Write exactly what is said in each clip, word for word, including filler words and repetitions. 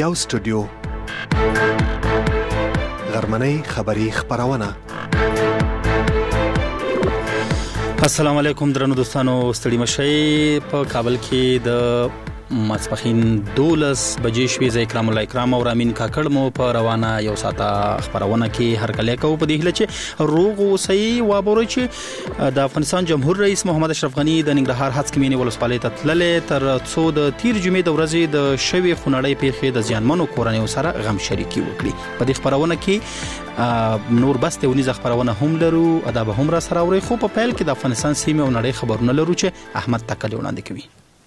یو سټوډیو غرمنۍ خبری خبرونه. السلام علیکم درنو دوستانو، ستړي مشئ. په کابل کې د ماسپخین دولس بجې شوې. زه اکرام الله اکرام او رامین کاکړ مو په روانه یو ساعته خبرونه کې هر کله کو په دې هله چې روغ اوسئ. وابورئ چې د افغانستان جمهور رئیس محمد اشرف غنی د ننګرهار هڅکمینې ولسوالۍ ته تللې تر څو د تیر جمعې د ورځې د شوې خونړۍ پیښې د زیانمنو کورنیو سره غم شریکي وکړي. په دې خبرونه کې نور بس ته ونیزه خبرونه هم لرو، ادا به هم را سره اوري. خو په پیل کې د افغانستان سیمه او نړۍ خبرونه لرو چې احمد تکل وړاندې کوي.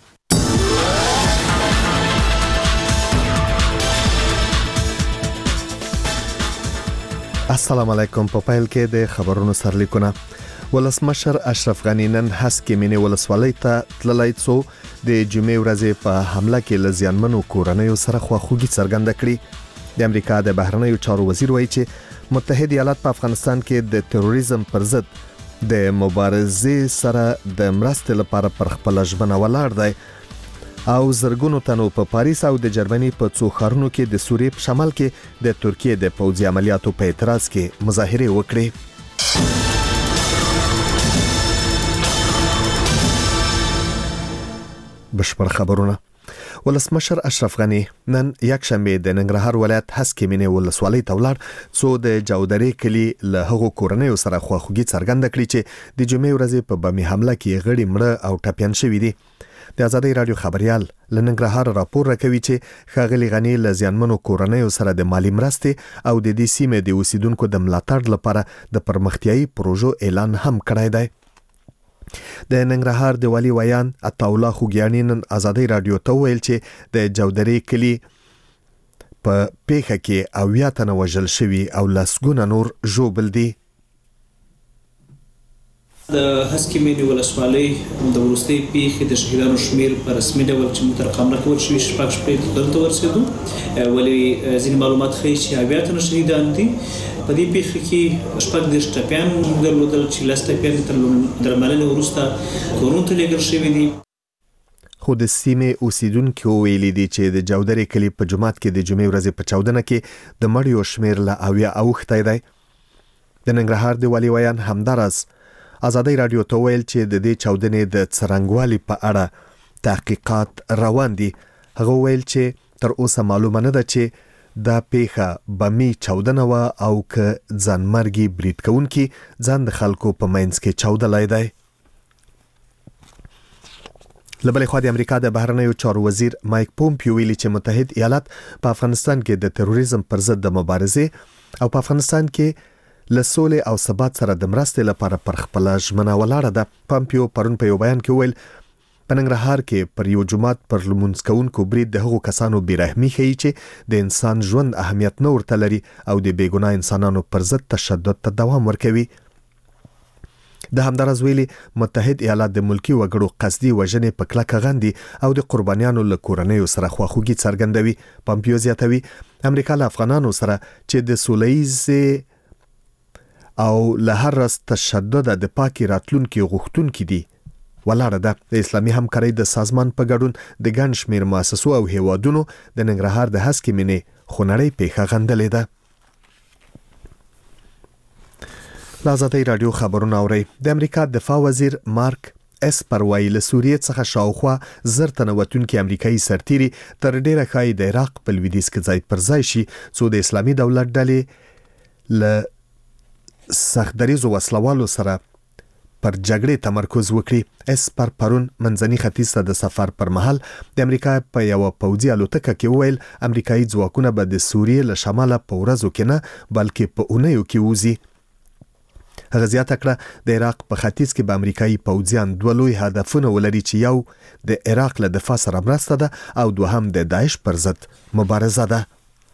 السلام علیکم. په پیل کې د خبرونو سرلیکونه. ولسمشر اشرف غنی نن هڅکمینې ولسوالۍ ته تللی څو د جمعې ورځې په حمله کې لزیانمنو کورنیو سره خواخوږي څرګنده کړې. د امریکا د بهرنیو چارو وزیر وایي چې متحده ایالات په افغانستان کې د تروریزم پر ضد د مبارزې سره د مرستې لپاره پر خپل ژمنه ولاړ دی او زرګونو تنو په پاریس او د جرمني په څو ښارونو کې د سوریې په شمال کې د ترکیې د پوځي عملیاتو په اعتراض کې مظاهره وکړي. بشپړ خبرونه. ولسمشر اشرف غنی نن یکشنبه د ننګرهار ولایت هڅکمینې ولسوالۍ ته ولاړ څو د جودرې کلی له هغو کورنیو سره خواخوږي څرګنده کړي چې د جمعې ورځې په بمي حمله کې غړي مړه او ټپيان شوي دي. د آزادۍ رادیو خبريال له ننګرهار راپور راکوي چې ښاغلي غنی له زیانمنو کورنیو سره د مالی مرستې او د دې سیمې د اوسیدونکو د ملاتړ لپاره د پرمختیایي پروژو اعلان هم کړی دی. د ننګرهار د والي ویان عطاالله خوګیانی نن آزادۍ رادیو ته ویل چې د جودرې کلی په پیښه کې اویا تنه وژل شوي او لسګونه نور ژوبل دي. د هڅکمینې ولسوالۍ د وروستۍ پیښې د شهیدانو شمیر په رسمي ډول چې موږ ته رقم راکول شوي شپږ شپې دلته ورسېدو، ولې ځینې معلومات ښیي چې اویا تنه شهیدان دي. په دې پیښه کې شپږ دېرش ټپیان درلودل چې لس ټپیان تر درملنې وروسته کورونو ته لېږل شوي دي. خو د سیمې اوسیدونکو ویلي دي چې د جودرې کلي په جومات کې د جمعې ورځې په چاودنه کې د مړیو شمیر له اویا اوښتی دی. د ننګرهار د والي ویان همداراز آزادۍ رادیو ته ویل چې د دې چاودنې د څرنګوالي په اړه تحقیقات روان دي. هغه ویل چې تر اوسه معلومه نه ده چې دا پیښه بمي چاودنه و او که ځانمرګي برید کوونکي ځان د خلکو په منځ کې چاودلی دی. له بلې خوا د امریکا د بهرنیو چارو وزیر مایک پومپیو ویلي چې متحد ایالات په افغانستان کې د تروریزم پر ضد د مبارزې او په افغانستان کې له سولې او ثبات سره د مرستې لپاره پر خپل ژمنه ولاړه ده. پومپیو پرون په یو بیان کې ویل په ننګرهار کې پر یو جومات پر لمونځ کوونکو برید د هغو کسانو بیرحمي ښیي چې د انسان ژوند اهمیت نه ورته لري او د بېګناه انسانانو پر ضد تشدد ته دوام ورکوي. د همداراز ویلي متحد ایالات د ملکی وګړو قصدي وژنې په کلکه غندي او د قربانیانو له کورنیو سره خواخوږي څرګندوي. پومپیو زیاتوي امریکا له افغانانو سره چې د سولهییزې او له هر راز تشدد د پاکي راتلونکي غوښتونکي دي ولاړه ده. د اسلامي همکارۍ د سازمان په ګډون د ګڼ شمېر مؤسسو او هیوادونو د ننګرهار د هڅکمینې خونړۍ پیښه غندلې ده. د آزادۍ رادیو خبرونه اورئ. د امریکا دفاع وزیر مارک اسپر وایي له سوریې څخه شاوخوا زر تنه وتونکي امریکایي سرتیري تر ډیره ښایي د عراق په لویدیځ کې ځای پر ځای شي څو د اسلامي دولت ډلې له سختدریزو وسلوالو سره پر جګړې تمرکز وکړي. اسپر پرون منځني ختیځ ته د سفر پر مهال د امریکا په یو پوځي الوتکه کې ویل امریکایي ځواکونه به د سوریې له شماله په ورځو کې نه بلکې په اونیو کې وځي. هغه زیاته کړه د عراق په ختیځ کې به امریکایي پوځیان دوه لوی هدفونه ولري چې یو د عراق له دفاع سره مرسته ده او دوهم د داعش پر ضد مبارزه ده.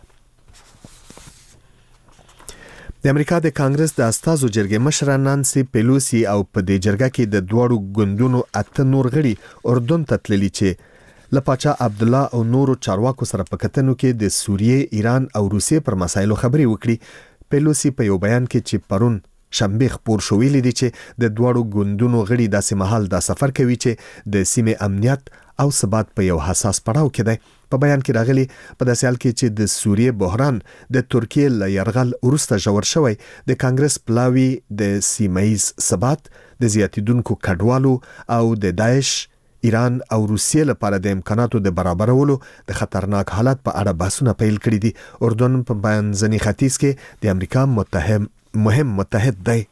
د امریکا د کانګرس د استازو جرګې مشره نانسي پیلوسی او په دې جرګه کې د دوړو ګوندونو اته نور غړي اردن ته تللي چې له پاچا عبد الله او نورو چارواکو سره په کتنو کې د سوریې، ایران او روسیې پر مسایلو خبرې وکړي. پیلوسی په یو بیان کې چې پرون شنبه خبر شو ویلي دي چې د دواړو ګوندونو غړي داسې مهال دا سفر کوي چې د سیمې امنیت او ثبات په یو حساس پړاو کې دی. په بیان کې راغلي په داسې حال کې چې د سوریې بحران د ترکیې له یرغل وروسته ژور شوی، د کانګرس پلاوی د سیمه‌ایز ثبات، د زیاتیدونکو کډوالو او د داعش، ایران او روسیې لپاره د امکاناتو د برابرولو د خطرناک حالت په اړه بحثونه پیل کړي دي. اردن په منځني ختیځ کې د امریکا متهم مهم متحد دی.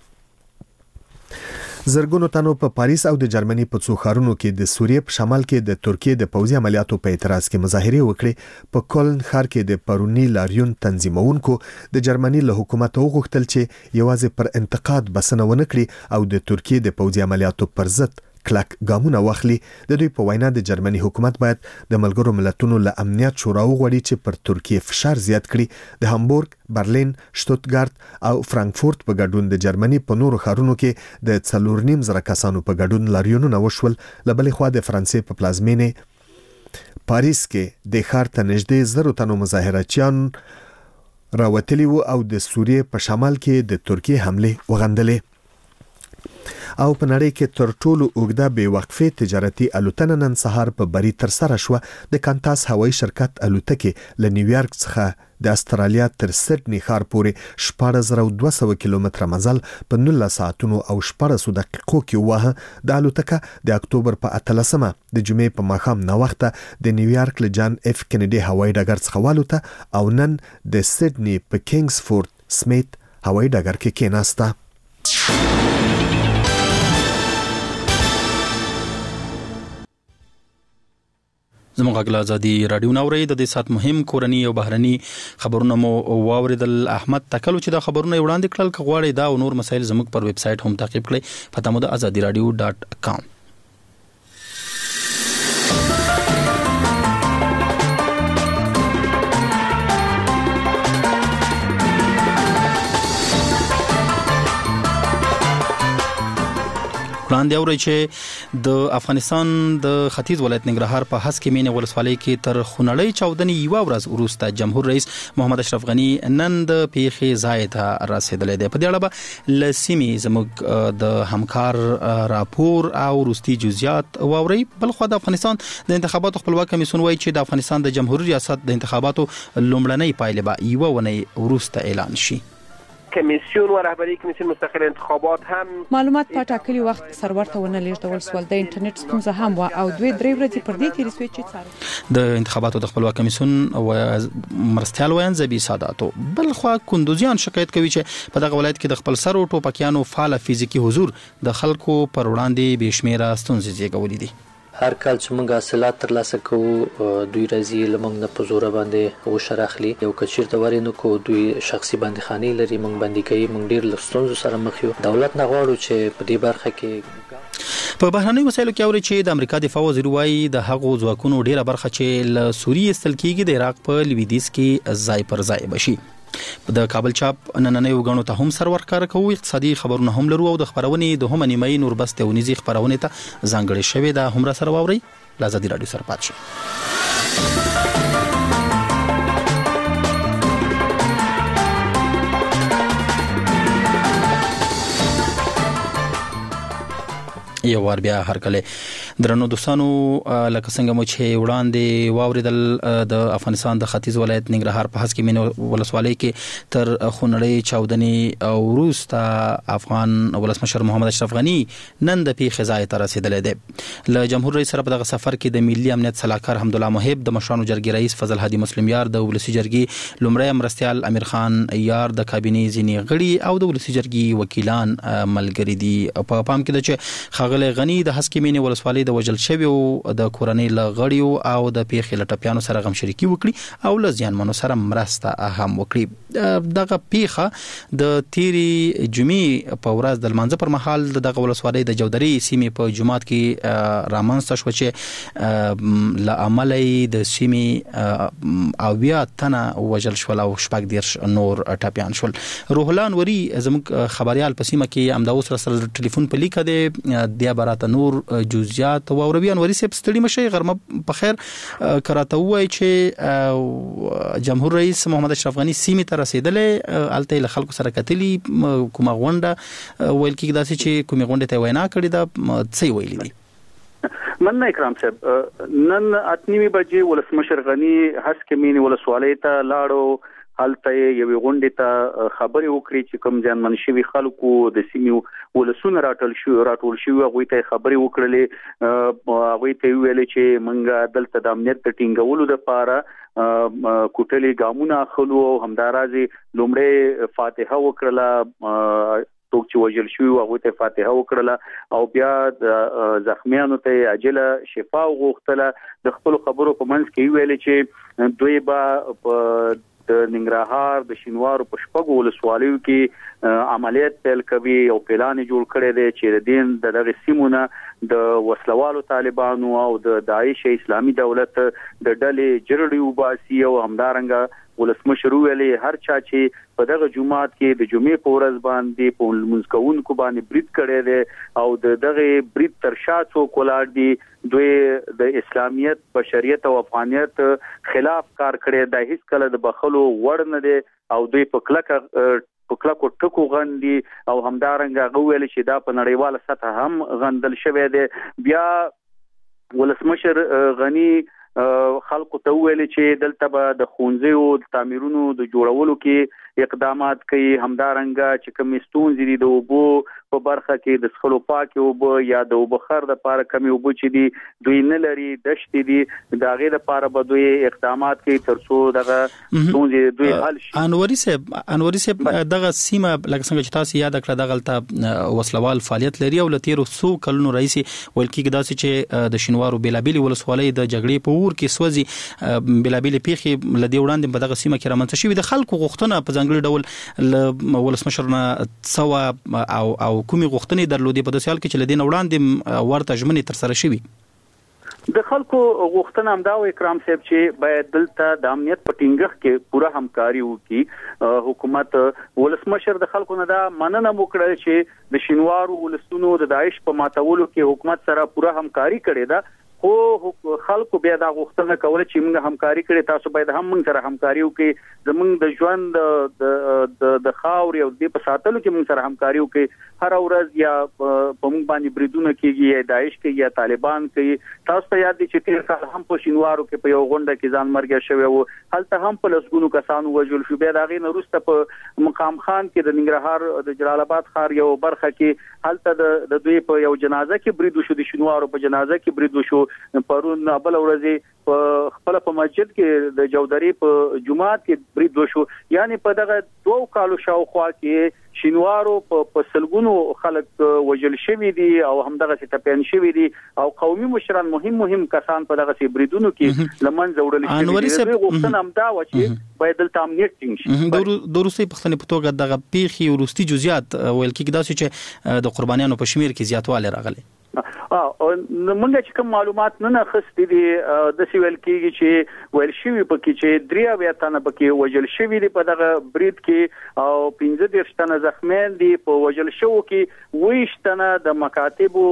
زرګونو تنو په پاریس او د جرمني په څو ښارونو کې د سوریې په شمال کې د ترکیې د پوځي عملیاتو په اعتراض کې مظاهره وکړې. په کولن ښار کې د پرونی لاریون تنظیمونکو د جرمني له حکومت وغوښتل چې یوازې پر انتقاد بسنه ونه کړي او د ترکیې د پوځي عملیاتو پر ضد کلک ګامونه واخلي. د دوی په وینا د جرمني حکومت باید د ملګرو ملتونو له امنیت شورا وغواړي چې پر ترکیې فشار زیات کړي. د هامبورګ، برلین، شتوتګارت او فرانکفورت په ګډون د جرمني په نورو ښارونو کې د څلور نیم زره کسانو په ګډون لاریونونه وشول. له بلې خوا د فرانسې په پلازمینې پاریس کې د ښار ته نږدې زرو تنو مظاهرچیان راوتلي وو او د سوریې په شمال کې د ترکیې حمله وغندلې. او په نړۍ کې تر ټولو اوږده بې وقفې تجارتي الوتنه نن سهار په بری تر سره شوه. د کانتاس هوایي شرکت الوتکې له نیویارک څخه د استرالیا تر سډني ښار پورې شپږ زره دوه سوه کیلومتره مزل په نولس ساعتونو او شپږ دقیقو کې وه. د الوتکه د اکتوبر په اتلسمه د جمعې په ماښام ناوخته د نیویارک له جان اف کینیډي هوایي ډګر څخه والوته او نن د سډني په کینګزفورد سمیت هوایي ډګر کې کېناسته. زموږ غږ ازادي رادیو نوري د دې سات مهم کورنی او بهرني خبرونه مو واوریدل. احمد تکلو چې دا خبرونه وړاندې کړل، کغواړي دا او نور مسایل زموږ پر ویب سټ هم تعقیب کړئ. پته مو د ازادي رادیو ډاټ کام. وړاندې اوري چې د افغانستان د ختیځ ولایت ننګرهار په هسکې مینې ولسوالۍ کې تر خونړۍ چاودنې یو ورځ وروسته جمهور رئیس محمد اشرف غنی نن د پیښې ځای ته رسیدلی دی. په دې اړه به له سیمې زموږ د همکار راپور او وروستي جزئیات واورئ. بلخوا د افغانستان د انتخاباتو خپلواک کمیسیون وایي چې د افغانستان د جمهوریت ریاست د انتخاباتو لومړنۍ پایلې به یوه ونې وروسته اعلان شي. کمیسیون و رهبری کمیسیون مستقل انتخابات هم معلومات په ټاکلي وخت سرور ته ونه لیږدول شول. د انټرنیټ ستونزه هم و او دوی درې ورځې پر دې تیرې شوې چې څارل د انتخاباتو د خپلواک کمیسیون او مرستيال وین زبی ساداتو. بلخوا کندوزیان شکایت کوي چې په دغه ولایت کې د خپل سرو ټوپکیانو فعال فزیکی حضور د خلکو پر وړاندې بشمیره ستونزې زیږولې دي. هر کال چې موږ حاصلات ترلاسه کوو دوی راځي لمنګ نه په زور باندې و شراخلي یو کچیر ته ورینو کو دوی شخصي باندې خاني لري موږ باندې کوي موږ ډیر لستونزو سره مخ یو. دولت نه غواړو چې په دې برخه کې په بهرنۍ وسایلو کې اوري چې د امریکا دفاع وزیر وايي د هغو ځواکونو ډیره برخه چې له سوریې استل کېږي د عراق په لویدیځ کې ځای پر ځای بشي. د کابل چاپ نننۍ وګڼو ته هم سرور کار کوي. اقتصادي خبرونه هم لرو او د خبرونې د هم نیمه نور بس ته ونیزي خبرونه ته ځانګړي شوی د هم را سره واوري. لازادي رادیو سره پات شي. یو ور بیا هر کله درنو دوستانو لکه څنګه مو چې وړاندې واوریدل د افغانستان د ختیځ ولایت ننګرهار په هسکې مینې ولسوالۍ کې تر خونړۍ چاودنې او وروسته افغان ولسمشر محمد اشرف غنی نن د پیښې ځای ته رسیدلی دی. له جمهور رئیس سره په دغه سفر کې د ملي امنیت صلاحکار حمدالله محب، د مشرانو جرګې رئیس فضل هادي مسلم یار، د ولسی جرګې لومړی مرستیال امیر خان یار، د کابینې ځینې غړي او د ولسی جرګې وکیلان ملګري دي. په پام کې ده چې ښاغلی غنی د هسکې مینې ولسوالۍ د وژل شویو د کورنۍ له غړیو او د پیښې له ټپیانو سره غمشریکي وکړي او له زیانمنو سره مرسته هم وکړي. دغه پیښه د تیری جمعې په ورځ د لمانځه پر مهال دغه ولسوالۍ د جودري سیمې په جماعت کې رامنځته شو چې له عمله د سیمې اویا تنه وژل شول او شپږ دیرش نور ټپیان شول. روح الله انوري زموږ خبريال په سیمه کې امدا اوس سره ټلیفون په لیکه دی د برات نور جزئیات تفصيلات واوروي انوري سپ ستړي مشي غرمه په خیر کراته وای چې جمهور رئیس محمد اشرف غنی سیمه ته رسیدلې الته له خلکو سره کتلی کومه غونډه ویل کېږي داسې چې کومه غونډه ته وینا کړې ده څه ویلي دي مننه اکرام صاحب نن اتنیمه بجې ولسمشر غنی هسکمینی ولسوالۍ ته لاړو هلته یو غونډه ته خبري وکړي چې کوم ځان منشوي خلکو د سیمو ولسونه راټول شو راټول شو هغه ته خبري وکړلې هغه ته ویل چې منګه دلته د امنیت ټینګولو لپاره کوټلي ګامونه خلو همدارازي لومړی فاتحه وکړه څوک چې وجل شو هغه ته فاتحه وکړه او بیا زخمیانو ته عاجله شفا وغوښتله د خپل خبرو په منځ کې ویل چې دوی به د ننګرهار د شینوارو په شپږو ولسوالیو کې عملیات پیل کوي او پلان جوړ کړی دی چې د دین د دغه سیمونه د وسلوالو طالبانو او د داعش اسلامي دولت د ډلې جرړي وباسي او همدارنګه ولسمشر ویلي هر چا چې په دغه جمعات کې د جمعې په ورځ باندې په منځکونکو باندې برید کړي دي او د دغه برید تر شاتو کولار دي دوی د اسلامیت بشریت او افغانیت خلاف کار کړي د هیڅ کله د بخلو وړ نه دي او دوی په کلکه په کلکو ټکو غندي او همدارنګه غوېل چې دا په نړیواله سطح هم غندل شوی دی بیا ولسمشر غنی خلکو ته ویل چې دلته به د خونځو د تعمیرونو د جوړولو کې اقدامات کوي همدارنګه چې کوم ستونزې دي د وبو په برخه کې د سخلو پاکي وبو یا د وبخر د لپاره کمی وبو چې دي دوی نه لري دشت دي دا غي د لپاره به دوی اقدامات کوي ترڅو دغه ستونزې دوی حل شي انوري صاحب انوري صاحب دغه سیمه لکه څنګه چې تاسو یاد کړه دغه ته وسلوال فعالیت لري او لتیرو سو کلونو رئیس ول کېږي داسې چې د شینوارو بلابل ولسوالۍ د جګړې په ور کې سوځي بلابل پیخي لدی وړاندې په دغه سیمه کې رامنځته شوې د خلکو غوښتنه په ځنګړي ډول ولسمشرنا سوا او او کومي غوښتنې درلودي په داسې حال کې چې لدین وړاندې ورته ژمنې تر سره شوي د خلکو غوښتنه هم دا و اکرام صاحب چې باید دلته د امنیت په ټینګښت کې پوره همکاري وکړي حکومت ولسمشر د خلکو نه دا مننه وکړه چې د شینوارو ولسونو د داعش په ماتولو کې حکومت سره پوره همکاري کړې ده خو خلکو بیا دا غوښتنه کوله چې موږ همکاري کړي تاسو باید هم موږ سره همکاري وکړي زموږ د ژوند د د خاوري او د په ساتلو کې موږ سره همکاري وکړي هر ورځ یا په موږ باندې بریدونه کیږي یا داعش کوي یا طالبان کوي تاسو ته یاد دي چې تیر کال هم په شینوارو کې په یو غونډه کې ځان مرګ شوی وو هلته هم په لسګونو کسانو وژل شو بیا دا غي نه روسته په مقام خان کې د ننګرهار د جلال آباد ښار یو برخه کې هلته د دوی په یو جنازه کې برید وشو د شینوارو په جنازه کې برید وشو پرون بل ورځ په خپل په مسجد کې د جودري په جمعات کې برید وشو یعنی په دغه دوه کالو شاوخوا کې شینوارو په سلګونو خلک وجل شوی دي او همدغه ټپيان شوی دي او قومي مشران مهم مهم کسان په دغه بریدونو کې لمن زوړل شوی دي غوښتنه هم دا و چې باید د امنیت ټینګ شي د روسي پښتنې په توګه دغه پیخي ورستي جزئیات ویل کېږي داسې چې د قربانیانو په شمیر کې زیاتوالی راغلی اه موږ چې کوم معلومات نه نخستې دي د سیول کېږي چې ویل شوی پکې چې دریا بیا تنه پکې وجل شوی دي په دغه برید کې او پنځه دیرش تنه زخمیان دي په وجل شو کې ویش تنه د مکاتبو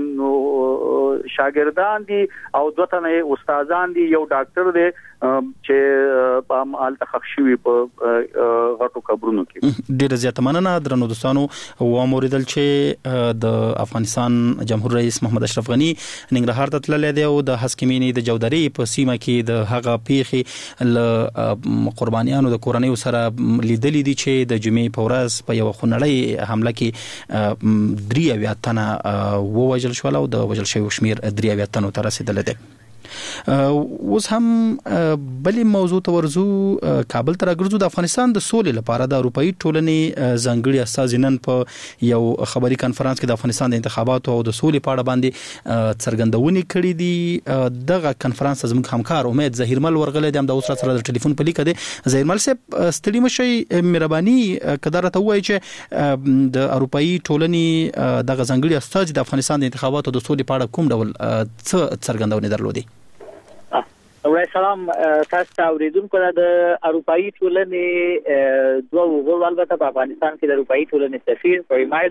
شاګردان دي او دوه تنه استادان دي یو ډاکټر دی چې په حالت خښوي په غټو قبرونو کې ډیر زیاته مننه درنو دوستانو و موریدل چې د افغانستان جمهور رئیس محمد اشرف غنی ننګرهار ته تللی دی او د هسکمینی د جودري په سیمه کې د هغه پیخي ل قربانیانو د کورنۍ سره لیدلې دي چې د جمعې په ورځ په یو خونړی حمله کې درې اویا تنه ووجل شول او د وجل شوی شمیر درې اویا تنو ته رسیدلی دی اوس هم بلې موضوع ته ورزو کابل ته راګرځو د افغانستان د سولې لپاره د اروپאי ټولنې ځانګړي استازي نن په یو خبري کانفرنس کې د افغانستان د انتخاباتو او د سولې په اړه باندې څرګندونې کړې دي دغه کانفرنس زموږ همکار امید ظهیرمل ورغله د امدا اوس سره د ټلیفون په لیکه دي ظهیرمل صاحب ستړي مشي مهرباني کدارته وایي چې د اروپאי ټولنې دغه ځانګړي استازي د افغانستان د انتخاباتو د سولې په اړه کوم ډول څه څرګندونې درلودي وای سلام تاسو ته اوریدونکو د اروپאי ټولنې دوه وګړو البته په افغانستان کې د اروپאי ټولنې سفیر پریمایز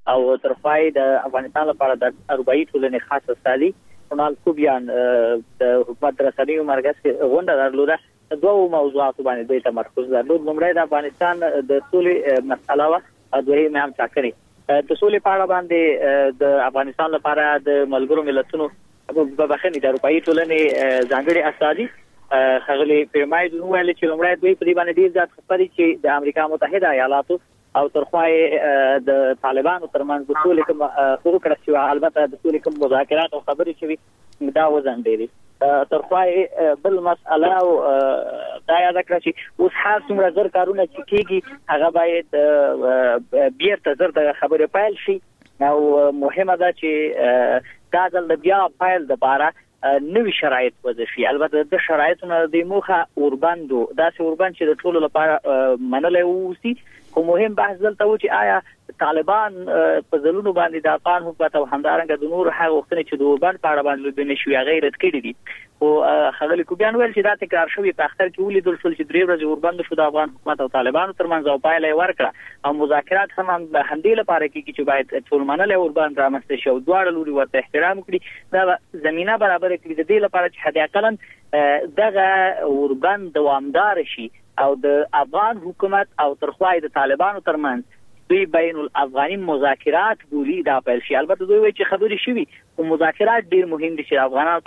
او ترفای د افغانستان لپاره د اروپאי ټولنې خاص استازي رونالد کوبیان د حکومت رسنیو مرکز کې غونډه درلوده. دوه موضوعات باندې دوی تمرکز درلود. لومړی د افغانستان د سولې مسله او دویم هم ټاکنې. د سولې په اړه باندې د افغانستان لپاره د ملګرو ملتونو په بخښنې د اروپאי ټولنې ځانګړي استازي خغلی پیرماید ویل چې لومړی دوی په دې باندې ډیر ځات خبرې چې د امریکا متحده ایالاتو او ترخوای د طالبانو ترمنځ د سولې کوم شروع کړه چې البته د سولې کوم مذاکرات او خبرې چې دا وزن ډېری ترخوای بل مسأله او دا یاد کړئ چې اوس هر څومره زر کارونه چې کیږي هغه باید بیرته زر د خبرې پیل شي او مهمه ده چې دا د بیا پیل د باره نوې شرایط وضع شي. البته د شرایطونو د موخه اوربندو داسې اوربند چې د ټولو لپاره منلای وسی. خو مهم بحث دلته و چې آیا طالبان په ځلونو باندې د افغان حکومت او همدارنګه د نور هغه وختونه چې د اوربند په اړه باندې لودنه شوی غیرت کړی دي. او خغلی کوبیان ویل چې دا تکرار شوی په اختر کې ولیدل شو چې درې ورځې اوربند شو د افغان حکومت او طالبانو ترمنځ او پایله ورکړه او مذاکرات هم د همدې لپاره کې چې باید ټول منلای اوربند رامنځته شي او دواړه لوري ورته احترام کړي. دا زمينه برابر کړي د دې لپاره چې حد اقل دغه اوربند دوامدار شي او د افغان حکومت او ترخوای د طالبانو ترمنځ دوی بین الافغاني مذاکرات بولی دا پیل شي. البته دوی وایي چې خبرې شوي او مذاکرات ډیر مهم دي چې افغانانو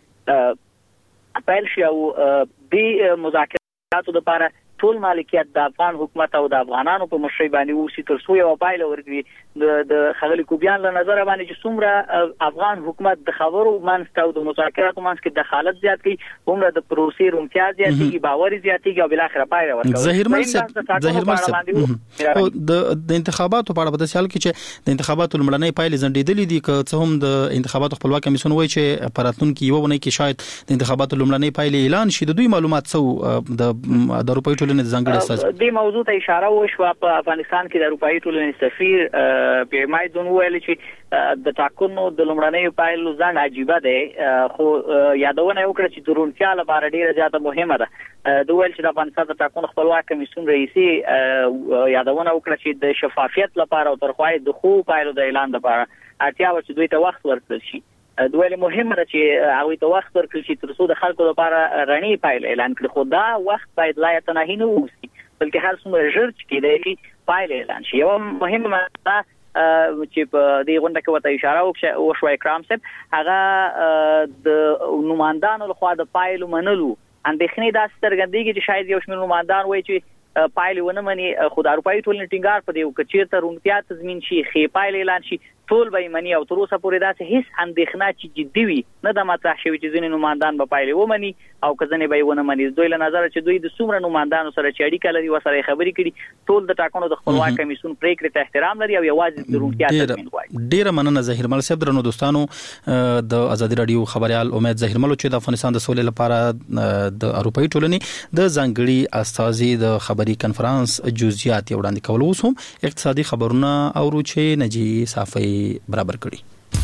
ترمنځ پیل شي او د مذاکراتو لپاره ټول مالکیت د افغان حکومت او د افغانانو په مشرۍ باندې وسی تر څو یو پایله ورکړي. د خغلی کوبیان له نظر باندې چې څومره افغان حکومت د خبرو منځ او د مذاکراتو منځ کې دخالت زیات کړي عمره د پروسې روڼتیا زیاتېږي باور زیاتېږي او بل اخر پایله ورکړي. ظاهرمل صاحب ظاهرمل صاحب د انتخاباتو په اړه په داسې حال کې چې د انتخاباتو لمړنۍ پایلې ځنډېدلې دي که څه هم د انتخاباتو خپلواک کمیسیون وایي چې په راتلونکي یو ونه کې شاید د انتخاباتو لمړنۍ پایلې اعلان شي. د دوی معلومات څو د د اروپאי د موضوع ته اشاره وشوه. په افغانستان کې د اروپאי ټولنې سفیر پیرماید ویل چې د ټاکنو د لومړنۍ پایلو ځان عجیبه ده خو یادونه وکړه چې د روڼتیا لپاره ډیره زیاته مهمه ده. د ویل چې د افغانستان د ټاکنو خپلواک کمیسیون رئیسي یادونه وکړه چې د شفافیت لپاره او ترخوای د خو پایلو د اعلان لپاره اړتیا و چې دوی ته وخت ورکړل شي. دوی مهمه ده چې هغه ته وخت ورکړي چې تر څو د خلکو لپاره رڼی پایله اعلان کړي. خو دا وخت باید لا یتناهی نه وسی بلکې هر څومره ژر چې دی پایله اعلان شي. یو مهمه مسله چې په دې غونډه کې وته اشاره وشوه اکرام صاحب هغه د نوماندانو لخوا د پایلو منلو اندېښنې دا سترګندېږي چې شاید یو شمېر نوماندان وایي چې پایلې ونه مني. خو د اروپאי ټولنې ټینګار په دې وکړي چې تر روڼتیا تضمین شي خې پایلې اعلان شي ټول به مني او تر اوسه پورې داسې هیڅ اندېښنه چې جدي وي نه د مطرح شوی چې ځینې نوماندان به پایلې ومني او که ځینې به یې ونه مني. دوی له نظره چې دوی د څومره نوماندانو سره چې اړیکه لري ورسره یې خبرې کړي ټول د ټاکنو د خپلواک کمیسیون پریکړې ته احترام لري او یوازې د روڼتیا تضمین غواړي. ډیره مننه ظاهرمل صاحب. درنو دوستانو د ازادي رادیو خبريال امید ظاهرمل چې د افغانستان د سولې لپاره د اروپאי ټولنې د ځانګړي استازي د خبري کنفرانس جزئیات وړاندې کول اوس هم اقتصادي خبرونه او چې نجی صافي برابر کړي.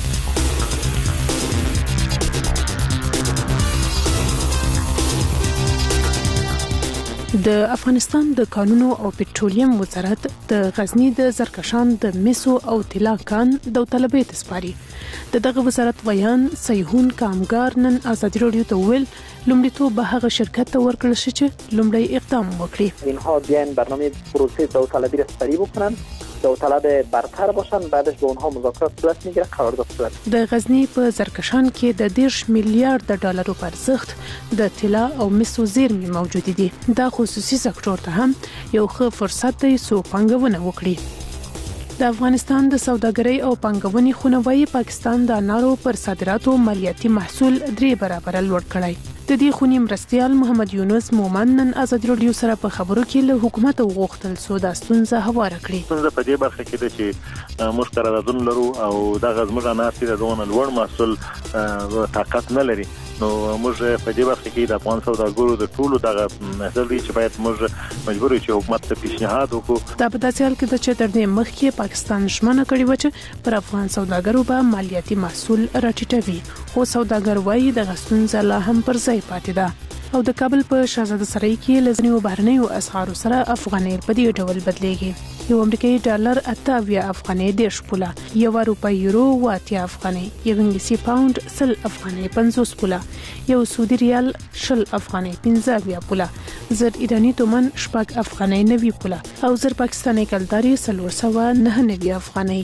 د افغانستان د کانونو او پټرولیم وزارت د غزنی د زرکشان د میسو او طلا کان د طلبې تسپاري. د دغه وزارت ویان سیهون کامګار نن ازادي رادیو ته ویل لومړیتوب به هغه شرکت ته ورکړل شي چې لومړی اقدام وکړي. اینها بیان برنامه پروسه داوطلبی را سپری بکنن داوطلب برتر باشن بعدش به اونها مذاکرات صورت میگیره قرارداد صورت. د غزنی په زرکشان کې د دیرش میلیارډ ډالرو پر ارزښت د طلا او مسو زیرمې موجود دي. دا خصوصي سکتور ته هم یو ښه فرصت دی څو پانګونه وکړي. د افغانستان د سوداګرۍ او پانګونې خونوي پاکستان د انارو پر صادراتو مالیاتي محصول درې برابر لوړ کړی. د دې خونی مرستيال محمد یونس مومن نن ازادي رادیو سره په خبرو کې له حکومت غوښتل سو د ستونزه هواره کړي. ستونزه په دې برخه کې ده چې موږ قراردادونه لرو او د غزمر انار د دونه لوړ محصول طاقت نه لري. نو موږ په دې برخه کې د افغان سوداګرو د ټولو دغه مسله دی چې باید موږ مجبور یو چې حکومت ته پیشنهاد وکړو. دا په داسې حال کې د چې تر دې مخکې پاکستان شمنه کړی و چې پر افغان سوداګرو به مالیاتي محصول راټیټوي. خو سوداګر وایي د غستون ځله هم پر ځای پاتې ده. او د کابل په شاهزاده سرای کې لزنیو بهرنیو اسعارو سره افغانۍ په دې ډول بدلېږي. یو امریکایي ډالر اته اویا افغانۍ دیرش پوله، یو روپۍ یورو واتیا افغانۍ، یو انګلیسي پاوند سل افغانۍ پنځوس پوله، یو سعودي ریال شل افغانۍ پنځه اویا پوله، زر ایرانی تومن شپږ افغانۍ نوي پوله او زر پاکستاني کلداري څلور سوه نهه نوي افغانۍ.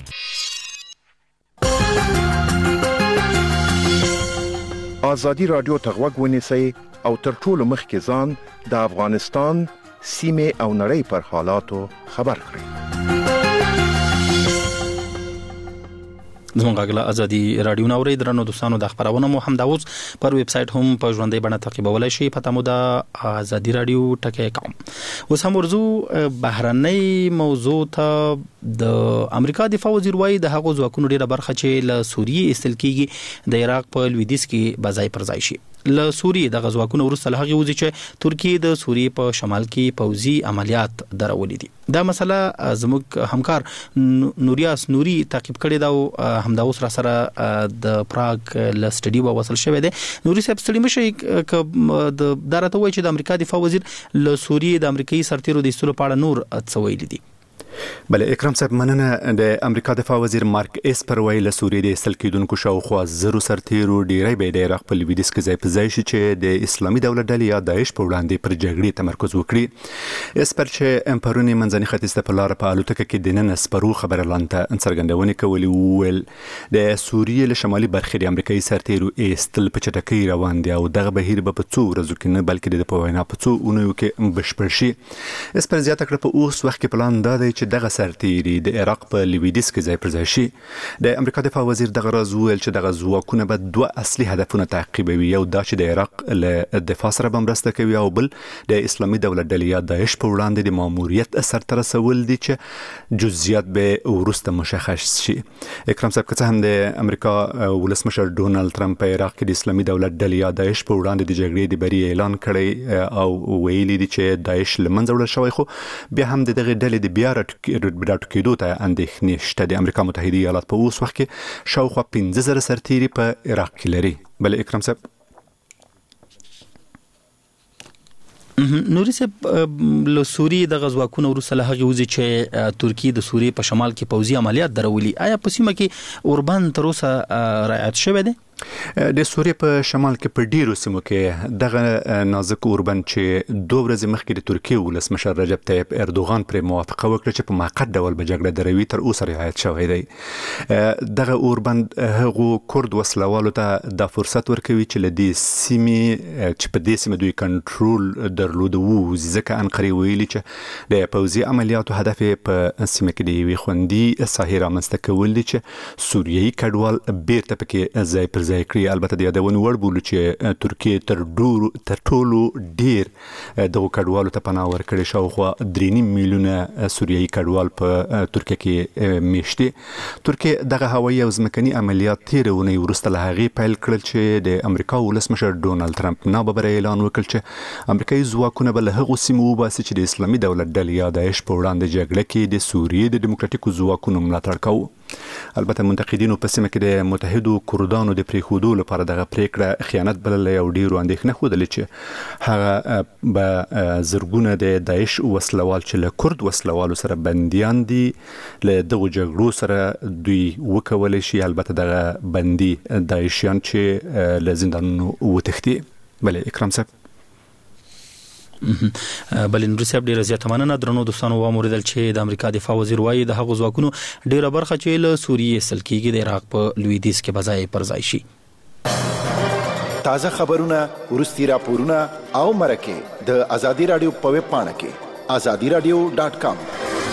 ازادي رادیو ته غوږ ونیسئ او تر ټولو مخکې ځان د افغانستان سیمې او نړۍ پر حالاتو خبر کړئ. زموږ غږ ازادي رادیو نو ورې درنو دوستانو د خبرونه مو هم دا اوس پر ویب سټ هم په ژوندۍ بڼه تعقیبولای شئ. پته مو د ازادي رادیو ټکی کوم. اوس هم ورزو بهرنۍ موضوع ته د امریکا دفاع وزیر وايي د هغو ځواکونو ډیره برخه چې له سوریې استل کیږي د عراق په لویدیځ کې بځای پر ځای شي. له سوریې د غزواکونو ورسته له هغه وځي چې ترکیه د سوریې په شمال کې پوځي عملیات درولې دي. دا مسله زموږ همکار نوریاس نوري تعقیب کړی دا او همدا اوس را سره د پراګ ل سټډي وصل شوی دی. نوري صاحب ستړي مشي ک د دارته وایي چې د امریکا دفاع وزیر له سوریې د امریکایي سرتیرو د ایستلو په اړه نور څه ویلي دي. بله اکرام صاحب مننه. د امریکا دفاع وزیر مارک اسپر ویل له سوریې د استل کېدونکو شاوخوا زرو سرتیرو ډیری به د عراق په لویدیځ کې ځای په ځای شي چې د اسلامي دولت ډلې یا داعش په وړاندې پر جګړې تمرکز وکړي. اسپر چې امپرونی منځني ختیځ ته په لار په الوتکه کې د نن سپرو خبر اعلان ته څرګندونې کولې وویل د سوریې له شمالي برخې د امریکایي سرتیرو استل په چټکۍ روان دي او دغه بهیر به په څو ورځو کې نه بلکې د په وینا په څو اونیو کې بشپړ شي. اسپر زیاته کړه په اوس وخت کې پلان دا دی چې دغه سرتیري د عراق په لویدیځ کې ځای پر ځای شي. د امریکا دفاع وزیر دغه راز وویل چې دغه ځواکونه به دوه اصلي هدفونه تعقیبوي. یو دا چې د عراق له دفاع سره به مرسته کوي او بل د اسلامي دولت ډلې یا داعش په وړاندې د ماموریت سرته رسول دي چې جزئیات به وروسته مشخص شي. اکرام صاحب که څه هم د امریکا ولسمشر ډونالد ټرمپ په عراق کې د اسلامي دولت ډلې یا داعش په وړاندې د جګړې د بری اعلان کړی او ویلي دي چې داعش له منځه وړل شوی، خو بیا هم د دغه ډلې د بیا راټوکېدو کېدو ته اندېښنې شته. د امریکا متحده ایالات په اوس وخت کې شاوخوا پنځه زره سرتیري په عراق کې لري. بله اکرام صاحب. نوري صاحب له سوریې د غزواکونو وروسته له هغې وځي چې ترکیه د سوریې په شمال کې پوځي عملیات درولي. آیا په سیمه کې اوربند تر اوسه رعایت شوی دی؟ د سوریې په شمال کې په ډیرو سیمو کې دغه نازک اوربند چې دوه ورځې مخکې د ترکیې ولسمشر رجب طیب اردوغان پر موافقه وکړه چې په موقت ډول به جګړه دروي تر اوسه رعایت شوی دی. دغه اوربند هغو کورد وسلوالو ته دا فرصت ورکوي چې له دې سیمې چې په دې سیمه دوی کنټرول درلوده ووځي، ځکه انقرې ویلي چې د پوځي عملیاتو هدف په سیمه کې د یوې خوندي ساحې رامنځته کول دي چې سوریایي کډوال بیرته پکې ځای پر ځای کړي. البته د یادونې وړ بولو چې ترکیه تر ډورو تر ټولو ډیر دغه کډوالو ته پناه ورکړي، شاوخوا درې نیم میلیونه سوریایي کډوال په ترکیه کې میشتي. ترکیه دغه هوایي او ځمکني عملیات تیره اونۍ وروسته له هغې پیل کړل چې د امریکا ولسمشر ډونالد ټرمپ ناببره اعلان وکړ چې امریکایي ځواکونه به له هغو سیمو وباسي چې د اسلامي دولت ډلې یا داعش په وړاندې جګړه کې د سوریې د دیموکراتیکو ځواکونو ملاتړ کوو. البته منتقدینو په سیمه کې د متحدو کردانو د پریښودو لپاره دغه پریکړه خیانت بللې او ډیرو اندېښنه ښودلې چې هغه به زرګونه د داعش وسلوال چې له کرد وسلوالو سره بندیان دي له دغو جګړو سره دوی وکولی شي. البته دغه بندي داعشیان چې له زندانونو وتښتي. بله اکرام صاحب. بل نوري صاحب ډیره زیاته مننه. درنو دوستانو واوریدل چې د امریکا دفاع وزیر وايي د هغو ځواکونو ډیره برخه چې له سوریې استل کیږي د عراق په لویدیځ کې بځای پر ځای شي. تازه خبرونه، ورستي راپورونه او مرکه د ازادي رادیو په ویب پاڼه کې ازادي رادیو ډاټ کام.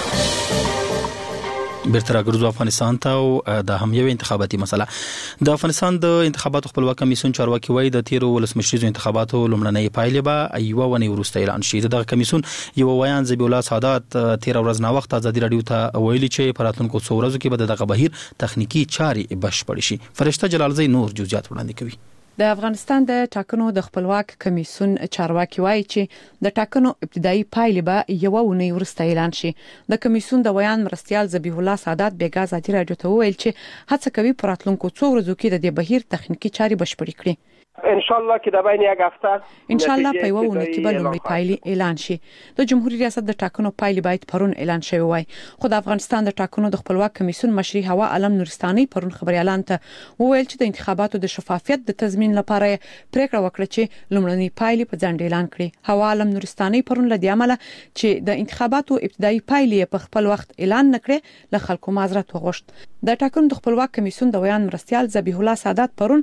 بیرته راګرځو افغانستان ته او د هم یو انتخاباتي مسله. د افغانستان د انتخاباتو خپلواک کمیسیون چارواکي وایي د تیرو ولسمشریزو انتخاباتو لومړنۍ پایلې به یوه ونې وروسته اعلان شي. دغه کمیسیون یو ویان ذبیح الله سادات تیر ورځ نا وخت ازادي رادیو ته ویلي چې په راتلونکو څو ورځو کې به دغه بهیر تخنیکی چارې بشپړ شي. فرشته جلالزی نور جزئیات وړاندې کوي. د افغانستان د ټاکنو د خپلواک کمیسیون چارواکي وایي چې د ټاکنو ابتدایي پایلې به یوه ونې وروسته اعلان شي. د کمیسیون د ویان مرستیال ذبیح الله سادات بیګا ازادي رادیو ته وویل چې هڅه کوي په راتلونکو څو ورځو کې د دې بهیر تخنیکی چارې بشپړې کړي. ان شاء الله که در بین یک هفته ان شاء الله په یوه اونۍ کې به لومړی پایلې اعلان شي. د جمهوریت ریاست د ټاکنو پایلې باید پرون اعلان شوی وای، خو د افغانستان د ټاکنو د خپلواک کمیسیون مشري هوا علم نورستاني پرون خبريالان ته وویل چې د انتخاباتو د شفافیت د تضمین لپاره پریکړه وکړه چې لومړنی پایلې په ځنډ اعلان کړي. هوا علم نورستاني پرون لدی عمله چې د انتخاباتو ابتدایي پایلې په خپل وخت اعلان نکړي له خلکو معذرت وغوښت. د ټاکنو د خپلواک کمیسیون د ویان مرستيال ذبیح الله سادات پرون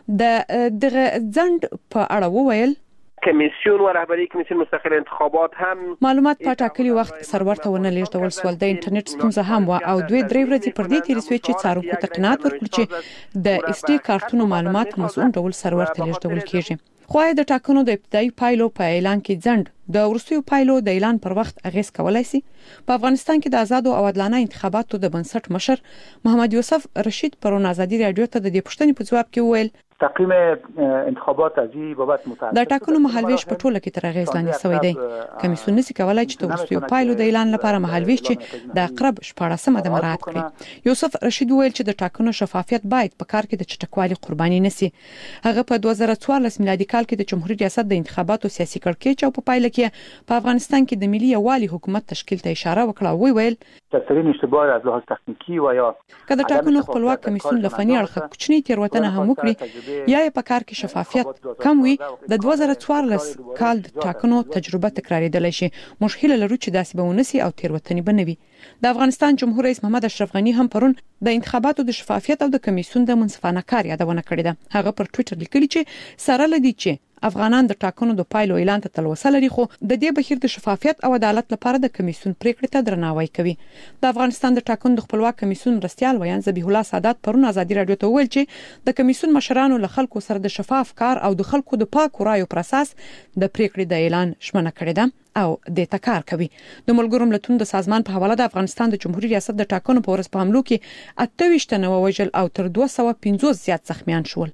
د دغه ځند په اړه وویل کمیسیون و رهبری کمیسیون مستقل انتخابات هم معلومات په ټاکلي وخت سرور ته ونه لیږدول سول. د انټرنیټ ستونزه هم و او دوی درې ورځې پر دې تیر سوي چې څارونکو ته قناعت ورکړي چې د اس ټي کارتونو معلومات په مسؤل ډول سرور ته لیږدول کیږي. خو د ټاکنو د ابتدایي پایلو په اعلان کې ځند د ورسوي پایلو د اعلان پر وخت اغیز کولای شي. په افغانستان کې د آزاد او عادلانه انتخاباتو د بنسټ مشر محمد یوسف رشید پرون ازادي رادیو ته د دې پوښتنې په جواب کې وویل تقویم انتخابات از این بابت متاسف د ټاکنو مهالویش په ټوله کې تر اغیز لاندې شوی دی. کمیسیون نشي کولای چې د ورسوي پایلو د اعلان لپاره مهالویش چې د اقرب شپاړسمه د مراعات کړي. یوسف رشید وویل چې د ټاکنو شفافیت باید په کار کې د چټکوالي قرباني نسی. هغه په دوه زره څوارلس میلادي کال کې د جمهوریت ریاست د انتخاباتو سیاسي کړکېچ او په پایله کې په افغانستان کې د ملي یووالي حکومت تشکیل ته اشاره وکړه. وی ویل ترین اشتباه از لحاظ تکنیکی و یا کله ټاکنو خپلواک کمیسیون لفنی اړخ کوچنی تیروتنه هم وکړي یا په کار کې شفافیت کم وي د دوه زره څوارلس کال د ټاکنو تجربه تکرارېدل شي. مشکل لرو چې داسې به ونسي او تیروتنې بنوي. د افغانستان جمهور رئیس محمد اشرف غنی هم پرون د انتخاباتو د شفافیت او د کمیسیون د منصفانه کار یادونه کړې ده. هغه پر ټوئیټر لیکلی چې سره لدی چې افغانان د ټاکنو د پایلو اعلان ته تلوسه لري، خو د دې بهیر د شفافیت او عدالت لپاره د کمیسیون پریکړې ته درناوی کوي. د افغانستان د ټاکنو د خپلواک کمیسیون مرستيال ویان ذبیح الله سادات پرون ازادي رادیو ته ویل چې د کمیسیون مشرانو له خلکو سره د شفاف کار او د خلکو د پاک رایو پر اساس د پریکړې د اعلان شمنه کړې ده او د تکار کوي. د ملګرو ملتونو د سازمان په حواله د افغانستان د جمهوریت ریاست د ټاکنو په ورځ په حملو کې اته ویشت تنه وژل او تر دوه سوه پنځوس زیات زخمیان شول.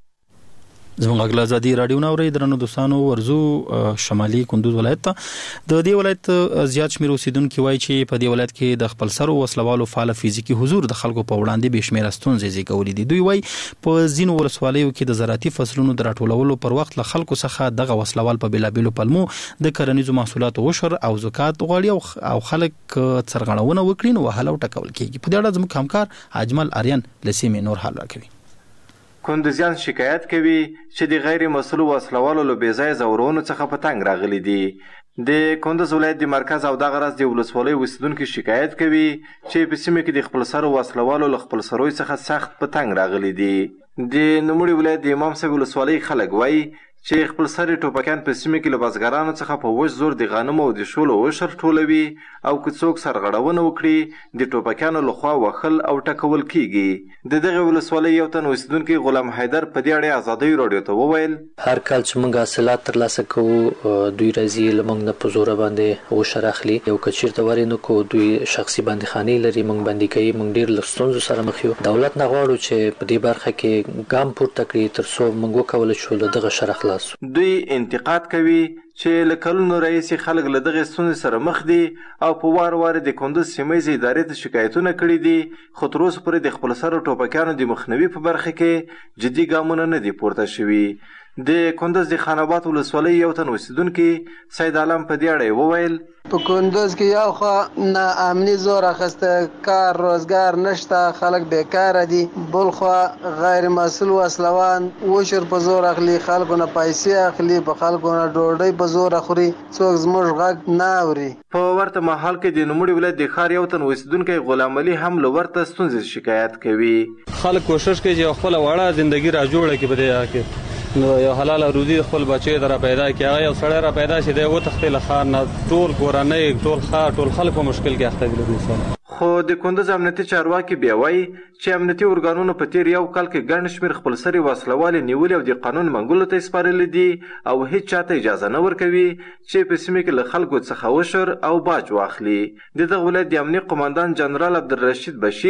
زموږ غږ ازادي رادیو نو ورې درنو دوستانو ورزو شمالي کندوز ولایت ته د دې ولایت زیات شمیر اوسیدونکو وایي چې په دې ولایت کې د خپل سرو وسلوالو فعال فزیکی حضور د خلکو په وړاندې به شمیر ستونزې زیږولې دي. دوی وایي په ځینو ولسوالیو کې د زراعتي فصلونو د راټولولو پر وخت له خلکو څخه دغه وسلوال په بلابلو پلمو د کرنیزو محصولاتو عشر او زکات غوړي او خلک څرګندونه وکړي نو هلو ټکول کیږي. په دې اړه زموږ همکار اجمل آریان لسیمه نور حل راکوي. کندوزیان شکایت کوي چې د غیر مسؤل وسلوالو له بېځای زورونو څخه په تنګ راغلي دي. د کندوز ولایت د مرکز او دغه راز د ولسوالۍ اوسیدونکو شکایت کوي چې په سیمه کې د خپل سر وسلوالو له خپل سروي څخه سخت په تنګ راغلي دي. د نوموړي ولایت د امام صاحب ولسوالۍ خلک وایي چې خپل سر ټوپکیان په سیمه کې له بزګرانو څخه په وژ زور د غنمو او د شولو عشر ټولوي او که څوک سرغړونه وکړي د ټوپکیانو لخوا وخل او ټکول کیږي. د دغه ولسوالۍ یو تن اوسیدونکي غلام حیدر په دې اړه ازادي رادیو ته وویل هر کال چې موږ حاصلات ترلاسه کوو دوی راځي لمنګ نه په زور باندې وشر اخلي. یو کچیر ته ورینو کو دوی شخصي باندې خاني لري موږ باندې کوي موږ ډیر لستونزو سره مخ یو. دولت نه غواړو چې په دې برخه کې ګام پورته کړي تر څو موږ وکولای شو دغه شرخ دوی انتقاد کوي چې له کلونو راهیسې خلک له دغې ستونزې سره مخ دي او په وار وار د کندوز سیمه ییزې ادارې ته شکایتونه کړي دي، خو تر اوسه پورې د خپل سرو ټوپکیانو د مخنیوي په برخه کې جدي ګامونه نه دي پورته شوي. د کندوز د خان آباد ولسوالۍ یو تن اوسیدونکي سید عالم په دې اړه وویل په کندوز کې یو خو نه امني زور اخیسته، کار روزګار نشته، خلک بیکاره دي، بل خو غیر مسؤل وسلوان وشر په زور اخلي، خلکو نه پیسې اخلي، په خلکو نه ډوډۍ په زور اخوري، څوک زموږ غږ نه اوري. په ورته مهال کې د نوموړي ولایت د ښار یو تن اوسیدونکی غلام علي هم له ورته ستونزې شکایت کوي. خلک کوشش کوي چې خپله وړه زندګي را جوړه کړي په دې کې نو یو حلال روزي خپل بچی را پیدا کړي. هغه یو سړی را پیدا شي دی وتښتې له ښار نه، ټول کورنۍ ټول ښار ټول خلک په مشکل کې اخته دي دوستان. خو د کندوز امنیتي چارواکي بیا وایي چې امنیتي ارګانونو په تیر یو کال کې ګڼ شمېر خپلسري وسلوالې نیولې او د قانون منګولو ته سپارلي دي او هیڅ چاته اجازه نه ورکوي چې په سیمه کې له خلکو څخه وشر او باج واخلي. د دغه ولایت د امنیت قوماندان جنرال عبدالرشید بشیر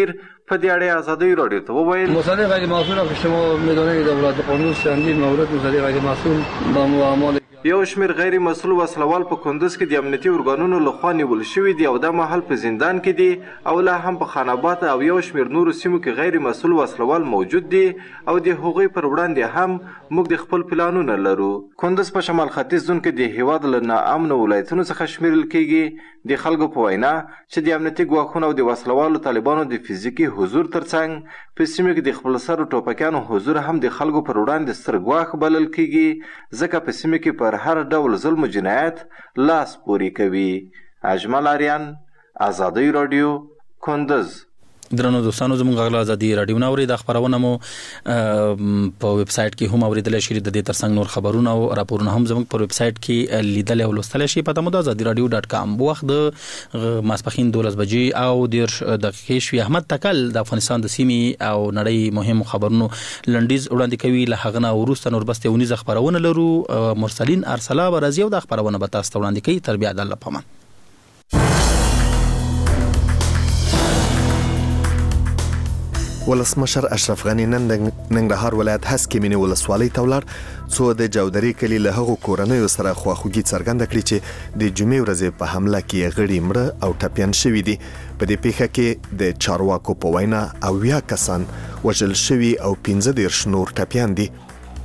په دې اړه ازادي رادیو ته وویل مصادره غیر معصوم که شما میدونید دولت قانون چندین مورد مصادره غیر معصوم با معامله یو شمیر غیر مسؤل وسلوال په کندوز کې د امنیتي ارګانونو لخوا نیول شوي دي او د محل په زندان کې دي او لا هم په خانابات او یو شمیر نورو سیمو کې غیر مسؤل وسلوال موجود دي او د هغوی پر وړاندې هم موږ د خپل پلانونه لرو. کندوز په شمال ختیځ زون کې د هیواد له ناامنو ولایتونو څخه شمیرل کېږي. د خلکو په وینا چې د امنیتي ګواښونو او د وسلوالو طالبانو د فزیکي حضور ترڅنګ په سیمه کې د خپل سر ټوپکیانو حضور هم د خلکو پر وړاندې ستر ګواښ بلل کېږي ځکه په سیمه کې پر هر ډول ظلم و جنایت لاس پوري کوي. اجمل آریان، آزادی رادیو، کندز. درنو دوستانو زموږ غږ ازادي رادیو نو د خبرونه مو په ویب سټ کې هم اوریدل شي. د دې ترڅنګ نور خبرونه او راپورونه هم زموږ په ویب سټ کې لیدل او لوستل شي. پته مو د ازادي رادیو ډاټ کام وخت د ماسپخین دولس بجې او د دقیقې شوي احمد تکل د افغانستان د سیمې او نړۍ مهم خبرونو لنډیز وړاندې کوي. له هغه نه وروسته نور بس ونیز خبرونه لرو. مرسلین ارسلا برازي او د خبرونه به تاسو ته وړاندې کوي. تربیه د الله پامان. ولسمشر اشرف غنی نن ننګرهار ولایت هسکې مینې ولسوالۍ ته ولاړ څو د جودري کلي له هغو کورنیو سره خواخوږي څرګنده کړي چې د جمعې ورځې په حمله کې غړي مړه او ټپیان شوي دي. په دې پیښه کې د چارواکو په وینا اویا کسان وژل شوي او پنځه دېرش نور ټپیان دي.